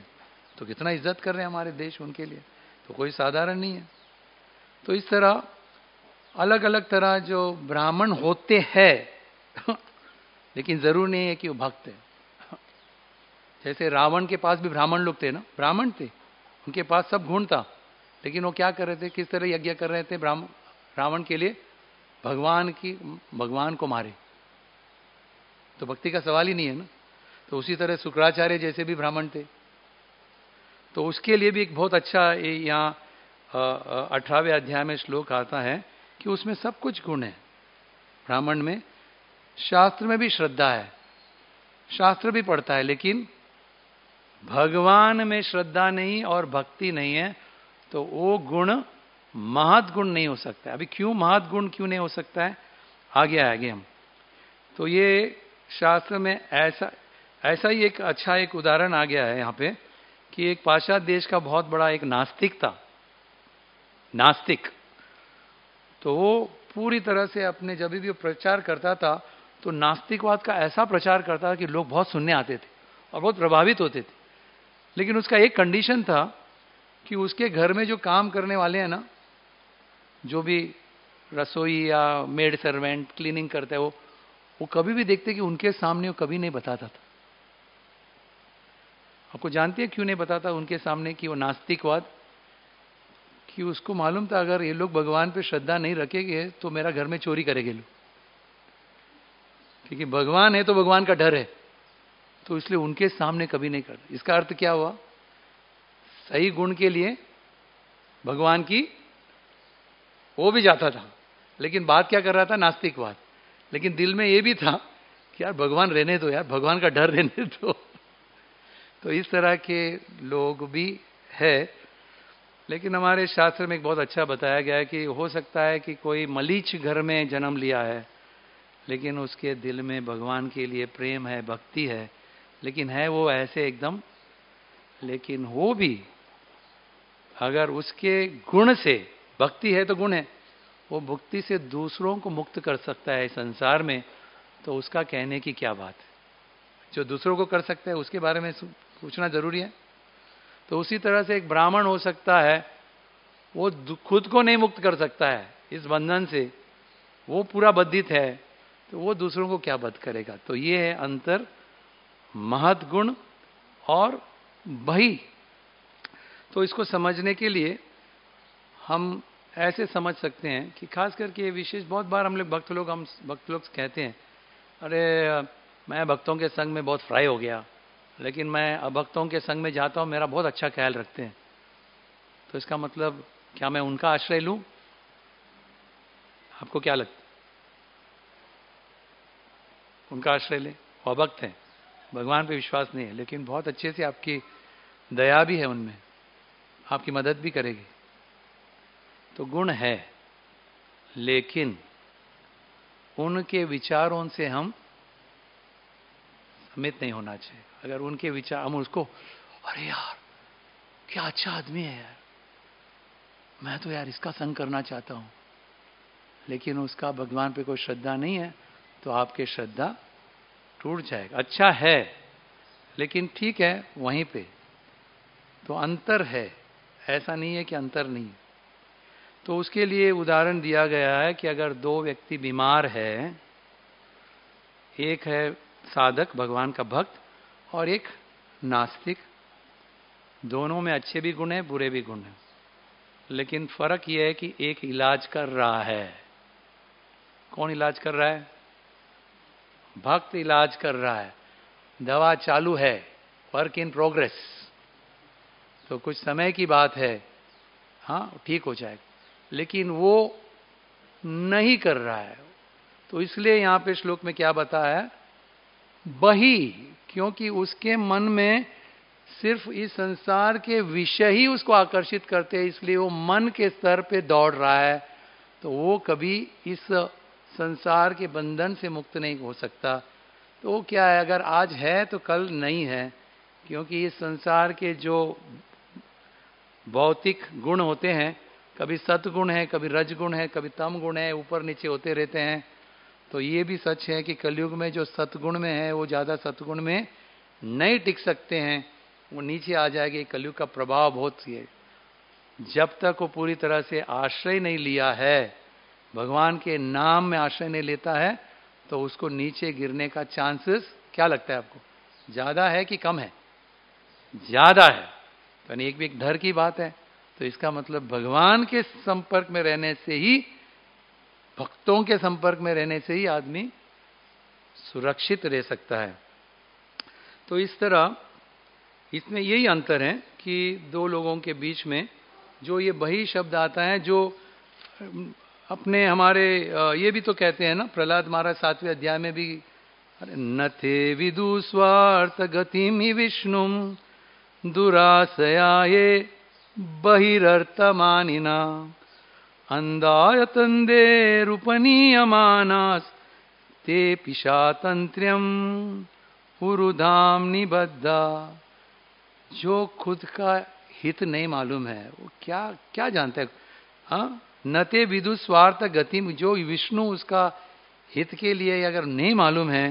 [SPEAKER 1] तो कितना इज्जत कर रहे हैं हमारे देश उनके लिए, तो कोई साधारण नहीं है। तो इस तरह अलग अलग तरह जो ब्राह्मण होते हैं लेकिन जरूर नहीं है कि वो भक्त है। जैसे रावण के पास भी ब्राह्मण लोग थे ना, ब्राह्मण थे, उनके पास सब गुण था, लेकिन वो क्या कर रहे थे, किस तरह यज्ञ कर रहे थे ब्राह्मण रावण के लिए, भगवान की भगवान को मारे, तो भक्ति का सवाल ही नहीं है ना। तो उसी तरह शुक्राचार्य जैसे भी ब्राह्मण थे, तो उसके लिए भी एक बहुत अच्छा यहाँ अठारहवें अध्याय में श्लोक आता है कि उसमें सब कुछ गुण है ब्राह्मण में। शास्त्र में भी श्रद्धा है, शास्त्र भी पढ़ता है, लेकिन भगवान में श्रद्धा नहीं और भक्ति नहीं है, तो वो गुण महत् गुण नहीं हो सकता है। अभी क्यों महत् गुण क्यों नहीं हो सकता है, आगे आगे हम। तो ये शास्त्र में ऐसा ऐसा ही एक अच्छा एक उदाहरण आ गया है यहाँ पे कि एक पाश्चात्य देश का बहुत बड़ा एक नास्तिक था, नास्तिक। तो वो पूरी तरह से अपने जब भी वो प्रचार करता था तो नास्तिकवाद का ऐसा प्रचार करता था कि लोग बहुत सुनने आते थे और बहुत प्रभावित होते थे। लेकिन उसका एक कंडीशन था कि उसके घर में जो काम करने वाले हैं ना, जो भी रसोई या मेड सर्वेंट क्लीनिंग करता है, वो वो कभी भी देखते कि उनके सामने वो कभी नहीं बताता था। आपको जानते हैं क्यों नहीं बताता उनके सामने कि वो नास्तिकवाद, कि उसको मालूम था अगर ये लोग भगवान पे श्रद्धा नहीं रखेंगे तो मेरा घर में चोरी करेंगे लोग, क्योंकि भगवान है तो भगवान का डर है, तो इसलिए उनके सामने कभी नहीं करते। इसका अर्थ क्या हुआ, सही गुण के लिए भगवान की वो भी जाता था, लेकिन बात क्या कर रहा था, नास्तिकवाद। लेकिन दिल में ये भी था कि यार भगवान रहने दो, यार भगवान का डर रहने दो। तो इस तरह के लोग भी है। लेकिन हमारे शास्त्र में एक बहुत अच्छा बताया गया है कि हो सकता है कि कोई मलीच घर में जन्म लिया है, लेकिन उसके दिल में भगवान के लिए प्रेम है, भक्ति है, लेकिन है वो ऐसे एकदम, लेकिन वो भी अगर उसके गुण से, भक्ति है तो गुण है, वो भक्ति से दूसरों को मुक्त कर सकता है संसार में, तो उसका कहने की क्या बात है। जो दूसरों को कर सकता है उसके बारे में पूछना जरूरी है। तो उसी तरह से एक ब्राह्मण हो सकता है, वो खुद को नहीं मुक्त कर सकता है इस बंधन से, वो पूरा बद्धित है, तो वो दूसरों को क्या बद्ध करेगा। तो ये है अंतर महत् गुण और बही। तो इसको समझने के लिए हम ऐसे समझ सकते हैं कि खास करके ये विशेष बहुत बार हम लोग भक्त लोग हम भक्त लोग कहते हैं, अरे मैं भक्तों के संग में बहुत फ्राई हो गया, लेकिन मैं अभक्तों के संग में जाता हूँ, मेरा बहुत अच्छा ख्याल रखते हैं। तो इसका मतलब क्या मैं उनका आश्रय लूं? आपको क्या लगता है? उनका आश्रय ले, वो अभक्त हैं, भगवान पे विश्वास नहीं है, लेकिन बहुत अच्छे से आपकी दया भी है उनमें, आपकी मदद भी करेगी। तो गुण है, लेकिन उनके विचारों से हम समित नहीं होना चाहिए। अगर उनके विचार हम उसको, अरे यार क्या अच्छा आदमी है यार, मैं तो यार इसका संग करना चाहता हूं, लेकिन उसका भगवान पे कोई श्रद्धा नहीं है, तो आपकी श्रद्धा टूट जाएगा। अच्छा है लेकिन ठीक है वहीं पे, तो अंतर है, ऐसा नहीं है कि अंतर नहीं। तो उसके लिए उदाहरण दिया गया है कि अगर दो व्यक्ति बीमार है, एक है साधक भगवान का भक्त और एक नास्तिक, दोनों में अच्छे भी गुण है बुरे भी गुण है, लेकिन फर्क यह है कि एक इलाज कर रहा है। कौन इलाज कर रहा है? भक्त इलाज कर रहा है, दवा चालू है, वर्क इन प्रोग्रेस, तो कुछ समय की बात है, हाँ ठीक हो जाएगा, लेकिन वो नहीं कर रहा है। तो इसलिए यहां पे श्लोक में क्या बताया है, बही, क्योंकि उसके मन में सिर्फ इस संसार के विषय ही उसको आकर्षित करते हैं, इसलिए वो मन के स्तर पे दौड़ रहा है, तो वो कभी इस संसार के बंधन से मुक्त नहीं हो सकता। तो वो क्या है, अगर आज है तो कल नहीं है, क्योंकि इस संसार के जो भौतिक गुण होते हैं, कभी सतगुण है, कभी रजगुण है, कभी तम गुण है, ऊपर नीचे होते रहते हैं। तो ये भी सच है कि कलयुग में जो सतगुण में है वो ज्यादा सतगुण में नहीं टिक सकते हैं, वो नीचे आ जाएगी। कलयुग का प्रभाव बहुत है। जब तक वो पूरी तरह से आश्रय नहीं लिया है, भगवान के नाम में आश्रय नहीं लेता है, तो उसको नीचे गिरने का चांसेस क्या लगता है आपको, ज्यादा है कि कम है? ज्यादा है। तो एक भी एक डर की बात है। तो इसका मतलब भगवान के संपर्क में रहने से ही, भक्तों के संपर्क में रहने से ही आदमी सुरक्षित रह सकता है। तो इस तरह इसमें यही अंतर है कि दो लोगों के बीच में जो ये बही शब्द आता है, जो अपने हमारे ये भी तो कहते हैं ना, प्रहलाद महाराज सातवें अध्याय में भी, अरे न थे विदु स्वार्थ गतिम ही विष्णु दुरासया ये बहिरर्थमानिना अंधायतंदे रूपनीयमानास ते पिशातंत्र्यम उरुधाम निबद्धा। जो खुद का हित नहीं मालूम है वो क्या क्या जानता है? हाँ, नते विदु स्वार्थ गति, जो विष्णु उसका हित के लिए अगर नहीं मालूम है,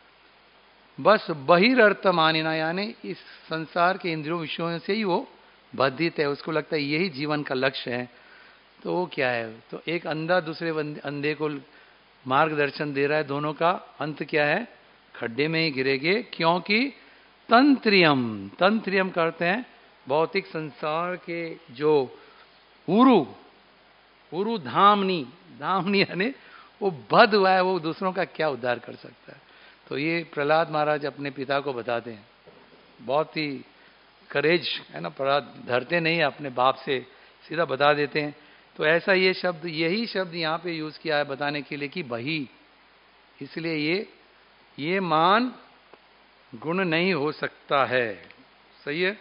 [SPEAKER 1] बस बहिर्थ मानिना, यानी इस संसार के इंद्रियों विषयों से ही वो बाधित है, उसको लगता है यही जीवन का लक्ष्य है। तो वो क्या है? तो एक अंधा दूसरे अंधे को मार्गदर्शन दे रहा है, दोनों का अंत क्या है? खड्डे में ही गिरेगे। क्योंकि तंत्रियम, तंत्रियम करते हैं भौतिक संसार के जो उरु, उरु धामनी, धामनी यानी वो बद हुआ है, वो दूसरों का क्या उद्धार कर सकता है? तो ये प्रहलाद महाराज अपने पिता को बताते हैं। बहुत ही करेज है ना, प्रहलाद धरते नहीं, अपने बाप से सीधा बता देते हैं। तो ऐसा ये शब्द, यही शब्द यहाँ पे यूज किया है बताने के लिए कि बही, इसलिए ये ये मान गुण नहीं हो सकता है। सही है?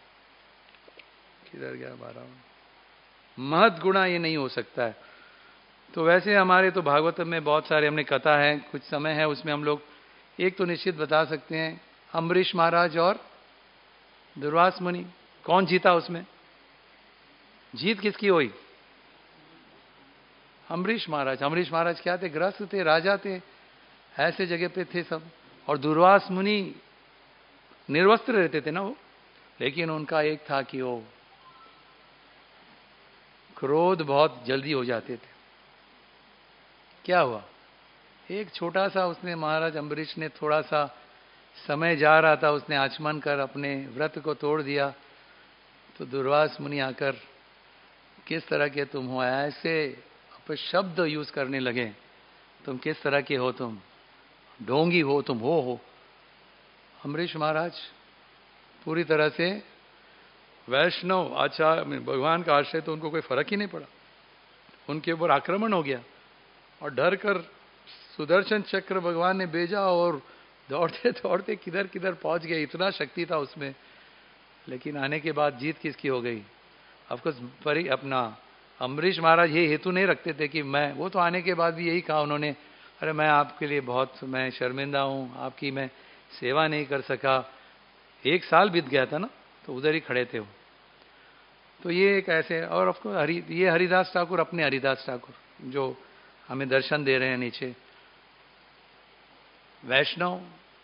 [SPEAKER 1] किधर गया बारह? महत गुणा ये नहीं हो सकता है। तो वैसे हमारे तो भागवत में बहुत सारे हमने कथा है, कुछ समय है उसमें हम लोग एक तो निश्चित बता सकते हैं, अम्बरीश महाराज और दुर्वास मुनि, कौन जीता उसमें? जीत किसकी हुई? अम्बरीश महाराज। अम्बरीश महाराज क्या थे? ग्रस्त थे, राजा थे, ऐसे जगह पे थे सब। और दुर्वास मुनि निर्वस्त्र रहते थे ना वो, लेकिन उनका एक था कि वो क्रोध बहुत जल्दी हो जाते थे। क्या हुआ? एक छोटा सा उसने, महाराज अम्बरीश ने थोड़ा सा समय जा रहा था, उसने आचमन कर अपने व्रत को तोड़ दिया। तो दुर्वास मुनि आकर, किस तरह के तुम हो, ऐसे शब्द यूज करने लगे, तुम किस तरह के हो, तुम ढोंगी हो, तुम हो हो अम्बरीश महाराज पूरी तरह से वैष्णव आचार, भगवान का आश्रय, तो उनको कोई फर्क ही नहीं पड़ा, उनके ऊपर आक्रमण हो गया। और डर कर सुदर्शन चक्र भगवान ने भेजा और दौड़ते दौड़ते किधर किधर पहुंच गए, इतना शक्ति था उसमें। लेकिन आने के बाद जीत किसकी हो गई? ऑफकोर्स परी अपना अम्बरीश महाराज ये हेतु नहीं रखते थे कि मैं, वो तो आने के बाद भी यही कहा उन्होंने, अरे मैं आपके लिए बहुत मैं शर्मिंदा हूं, आपकी मैं सेवा नहीं कर सका। एक साल बीत गया था ना, तो उधर ही खड़े थे वो। तो ये एक ऐसे, और ऑफकोर्स हरि ये हरिदास ठाकुर, अपने हरिदास ठाकुर जो हमें दर्शन दे रहे हैं नीचे, वैष्णव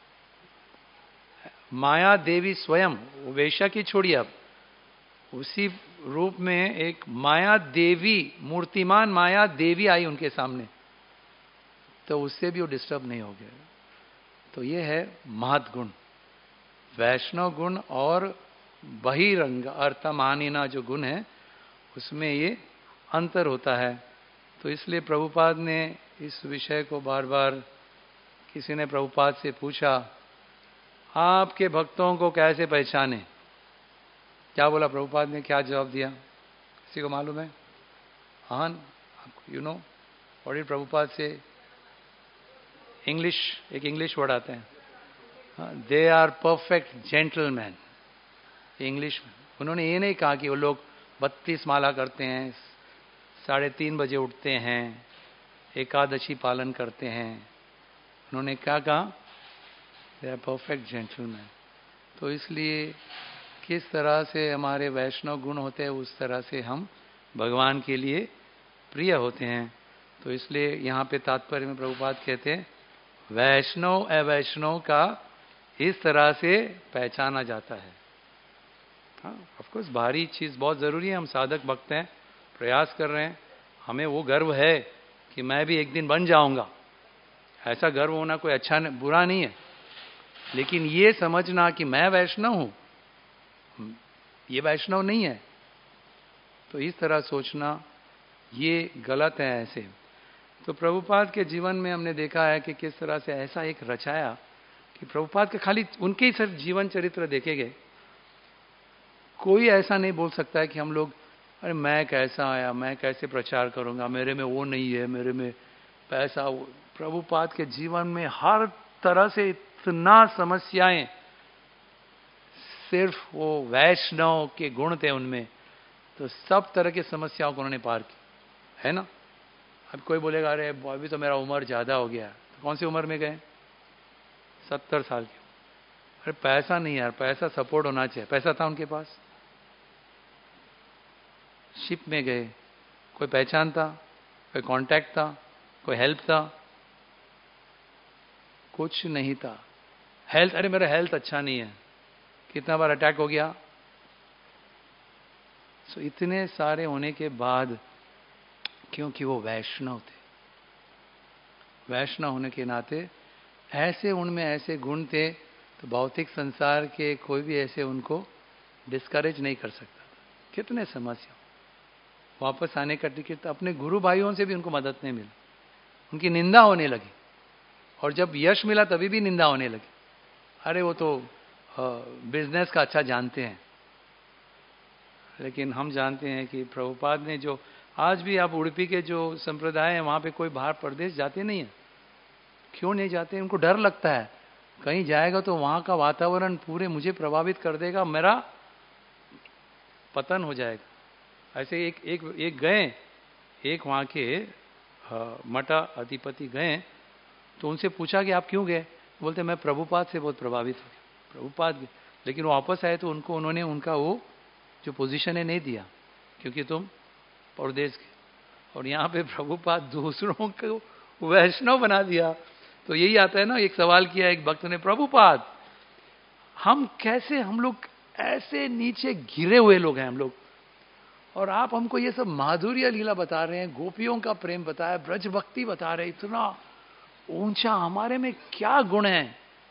[SPEAKER 1] माया देवी स्वयं, वेश्या की छोड़िए आप, उसी रूप में एक माया देवी, मूर्तिमान माया देवी आई उनके सामने, तो उससे भी वो डिस्टर्ब नहीं हो गया। तो ये है महत गुण, वैष्णव गुण और बहिरंग अर्थमानिना जो गुण है, उसमें ये अंतर होता है। तो इसलिए प्रभुपाद ने इस विषय को बार बार, किसी ने प्रभुपाद से पूछा, आपके भक्तों को कैसे पहचाने? क्या बोला प्रभुपाद ने, क्या जवाब दिया? किसी को मालूम है? हाँ, you know what did Prabhupada से? इंग्लिश, एक इंग्लिश वर्ड आते हैं, they are perfect gentleman. English में उन्होंने ये नहीं कहा कि वो लोग बत्तीस माला करते हैं, साढ़े तीन बजे उठते हैं, एकादशी पालन करते हैं। उन्होंने क्या कहा? They are perfect gentleman. तो इसलिए किस तरह से हमारे वैष्णव गुण होते हैं, उस तरह से हम भगवान के लिए प्रिय होते हैं। तो इसलिए यहाँ पे तात्पर्य में प्रभुपाद कहते हैं, वैष्णव अवैष्णव का इस तरह से पहचाना जाता है। हाँ ऑफ कोर्स बाहरी चीज बहुत जरूरी है, हम साधक भक्त हैं, प्रयास कर रहे हैं, हमें वो गर्व है कि मैं भी एक दिन बन जाऊंगा, ऐसा गर्व होना कोई अच्छा नहीं, बुरा नहीं है, लेकिन ये समझना कि मैं वैष्णव हूं, ये वैष्णव नहीं है, तो इस तरह सोचना ये गलत है ऐसे। तो प्रभुपाद के जीवन में हमने देखा है कि किस तरह से ऐसा एक रचाया कि प्रभुपाद के खाली उनके ही सिर्फ जीवन चरित्र देखे गए, कोई ऐसा नहीं बोल सकता है कि हम लोग अरे मैं कैसा आया, मैं कैसे प्रचार करूंगा, मेरे में वो नहीं है, मेरे में पैसा। प्रभुपाद के जीवन में हर तरह से इतना समस्याएं, सिर्फ वो वैष्णव के गुण थे उनमें, तो सब तरह की समस्याओं को उन्होंने पार की, है ना। अब कोई बोलेगा अरे अभी तो मेरा उम्र ज्यादा हो गया, तो कौन सी उम्र में गए, सत्तर साल की। अरे पैसा नहीं यार, पैसा सपोर्ट होना चाहिए, पैसा था उनके पास, शिप में गए, कोई पहचान था, कोई कांटेक्ट था, कोई हेल्प था, कुछ नहीं था। हेल्थ, अरे मेरा हेल्थ अच्छा नहीं है, कितना बार अटैक हो गया। सो इतने सारे होने के बाद, क्योंकि वो वैष्णव थे, वैष्णव होने के नाते ऐसे उनमें ऐसे गुण थे, तो भौतिक संसार के कोई भी ऐसे उनको डिस्करेज नहीं कर सकता था। कितने समस्या, वापस आने का टिकट, अपने गुरु भाइयों से भी उनको मदद नहीं मिली, उनकी निंदा होने लगी, और जब यश मिला तभी भी निंदा होने लगी, अरे वो तो बिजनेस का अच्छा जानते हैं। लेकिन हम जानते हैं कि प्रभुपाद ने जो, आज भी आप उड़पी के जो संप्रदाय है वहां पे कोई बाहर प्रदेश जाते नहीं है, क्यों नहीं जाते, उनको डर लगता है कहीं जाएगा तो वहां का वातावरण पूरे मुझे प्रभावित कर देगा, मेरा पतन हो जाएगा। ऐसे एक एक एक गए, एक वहां के मठा अधिपति गए, तो उनसे पूछा कि आप क्यों गए, बोलते मैं प्रभुपाद से बहुत प्रभावित हो गया, प्रभुपाद। लेकिन वापस आए तो उनको उन्होंने उनका वो जो पोजीशन है नहीं दिया, क्योंकि तुम परदेश के, और यहाँ पे प्रभुपाद दूसरों को वैष्णव बना दिया। तो यही आता है ना, एक सवाल किया एक भक्त ने, प्रभुपाद हम कैसे, हम लोग ऐसे नीचे गिरे हुए लोग हैं हम लोग, और आप हमको ये सब माधुर्य लीला बता रहे हैं, गोपियों का प्रेम बताया, ब्रज भक्ति बता रहे हैं, इतना ऊंचा, हमारे में क्या गुण है।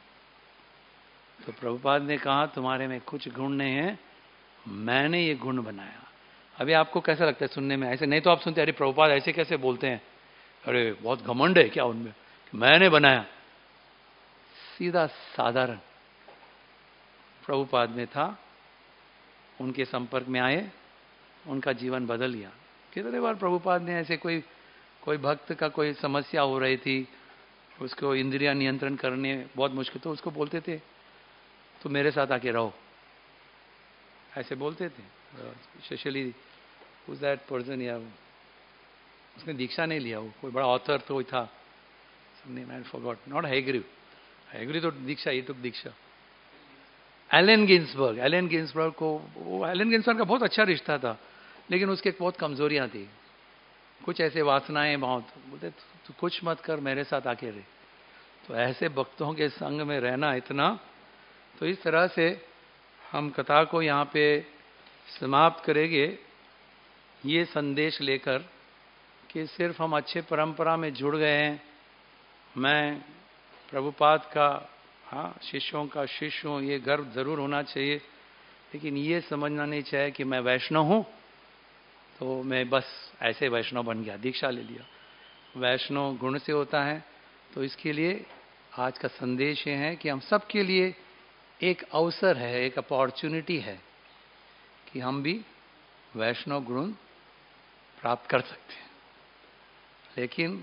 [SPEAKER 1] तो प्रभुपाद ने कहा तुम्हारे में कुछ गुण नहीं है, मैंने ये गुण बनाया। अभी आपको कैसा लगता है सुनने में, ऐसे नहीं तो आप सुनते अरे प्रभुपाद ऐसे कैसे बोलते हैं, अरे बहुत घमंड है क्या उनमें, मैंने बनाया। सीधा साधारण प्रभुपाद में था, उनके संपर्क में आए, उनका जीवन बदल गया। कितने बार प्रभुपाद ने ऐसे, कोई कोई भक्त का कोई समस्या हो रही थी, उसको इंद्रिया नियंत्रण करने बहुत मुश्किल, तो उसको बोलते थे तो मेरे साथ आके रहो, ऐसे बोलते थे। स्पेशली उस दैट पर्सन, या उसने दीक्षा नहीं लिया, वो कोई बड़ा ऑथर तो था, I forgot, not Hayagriva, Hayagriva तो दीक्षा, ये तो दीक्षा, एलन गिन्सबर्ग, एलन गिन्सबर्ग को, वो एलन गिन्सबर्ग का बहुत अच्छा रिश्ता था, लेकिन उसके बहुत कमजोरियां थी, कुछ ऐसे वासनाएं बहुत, बोलते तू कुछ मत कर, मेरे साथ आके रहे। तो ऐसे भक्तों के संग में रहना इतना, तो इस तरह से हम कथा को यहाँ पे समाप्त करेंगे, ये संदेश लेकर कि सिर्फ हम अच्छे परंपरा में जुड़ गए हैं, मैं प्रभुपाद का हाँ शिष्यों का शिष्य हूँ, ये गर्व जरूर होना चाहिए, लेकिन ये समझना नहीं चाहिए कि मैं वैष्णव हूँ तो मैं बस ऐसे वैष्णव बन गया, दीक्षा ले लिया। वैष्णव गुण से होता है। तो इसके लिए आज का संदेश ये है कि हम सब के लिए एक अवसर है, एक अपॉर्चुनिटी है कि हम भी वैष्णव गुण प्राप्त कर सकते हैं, लेकिन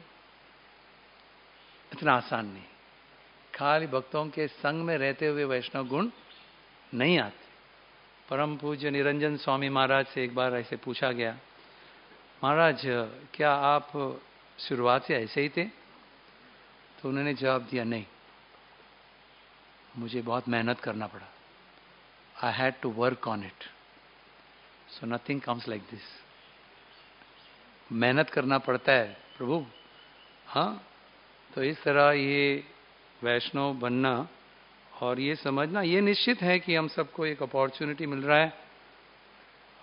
[SPEAKER 1] इतना आसान नहीं, खाली भक्तों के संग में रहते हुए वैष्णव गुण नहीं आते। परम पूज्य निरंजन स्वामी महाराज से एक बार ऐसे पूछा गया, महाराज क्या आप शुरुआत से ऐसे ही थे? तो उन्होंने जवाब दिया, नहीं, मुझे बहुत मेहनत करना पड़ा, I had to work on it, so nothing comes like this. मेहनत करना पड़ता है प्रभु, हाँ। तो इस तरह ये वैष्णव बनना और ये समझना, ये निश्चित है कि हम सबको एक अपॉर्चुनिटी मिल रहा है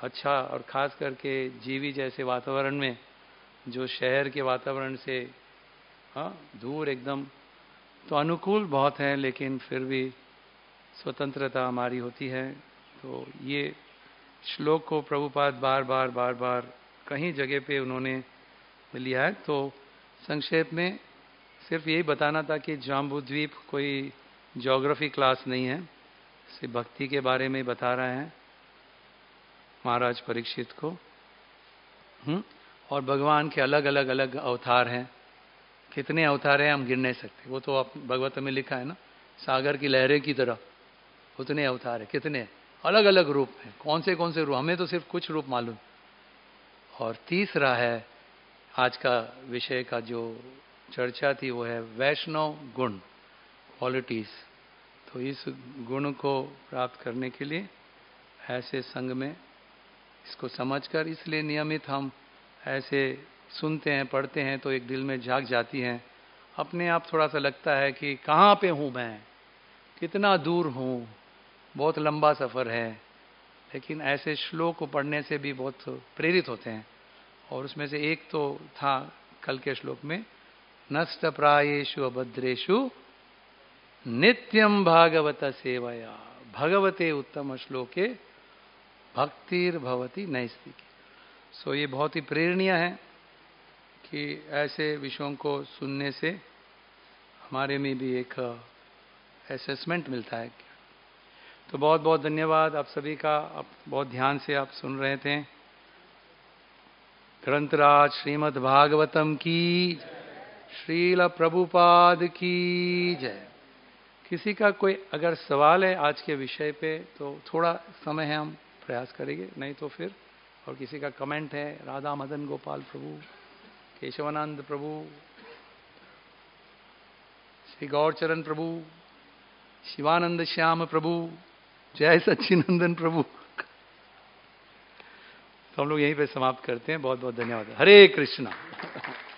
[SPEAKER 1] अच्छा, और ख़ास करके जीवी जैसे वातावरण में, जो शहर के वातावरण से हाँ दूर एकदम, तो अनुकूल बहुत है, लेकिन फिर भी स्वतंत्रता हमारी होती है। तो ये श्लोक को प्रभुपाद बार बार बार बार कहीं जगह पे उन्होंने लिया है। तो संक्षेप में सिर्फ यही बताना था कि जाम्बूद्वीप कोई ज्योग्राफी क्लास नहीं है, सिर्फ भक्ति के बारे में बता रहे हैं महाराज परीक्षित को। हम्म और भगवान के अलग अलग अलग अवतार हैं। कितने अवतार हैं हम गिन नहीं सकते, वो तो आप भगवत में लिखा है ना, सागर की लहरें की तरह उतने अवतार है, कितने अलग अलग रूप हैं, कौन से कौन से रूप, हमें तो सिर्फ कुछ रूप मालूम। और तीसरा है आज का विषय का जो चर्चा थी, वो है वैष्णव गुण, क्वालिटीज। तो इस गुण को प्राप्त करने के लिए ऐसे संग में इसको समझकर, इसलिए नियमित हम ऐसे सुनते हैं, पढ़ते हैं, तो एक दिल में झाग जाती हैं, अपने आप थोड़ा सा लगता है कि कहाँ पे हूँ मैं, कितना दूर हूँ, बहुत लंबा सफ़र है। लेकिन ऐसे श्लोक को पढ़ने से भी बहुत प्रेरित होते हैं। और उसमें से एक तो था कल के श्लोक में, नष्ट प्रायेषु अभद्रेषु नित्यम भागवत सेवया भगवते उत्तम श्लोके भक्तिर भवती नैस्तिकी। सो ये बहुत ही प्रेरणीय है कि ऐसे विषयों को सुनने से हमारे में भी एक असेसमेंट मिलता है। तो बहुत बहुत धन्यवाद आप सभी का, आप बहुत ध्यान से आप सुन रहे थे। ग्रंथराज श्रीमद् भागवतम की, श्रील प्रभुपाद की जय। किसी का कोई अगर सवाल है आज के विषय पे तो थोड़ा समय है, हम प्रयास करेंगे, नहीं तो फिर। और किसी का कमेंट है, राधा मदन गोपाल प्रभु, केशवानंद प्रभु, श्री गौरचरण प्रभु, शिवानंद श्याम प्रभु, जय सच्चिनंदन प्रभु। तो हम लोग यहीं पे समाप्त करते हैं। बहुत बहुत धन्यवाद। हरे कृष्णा।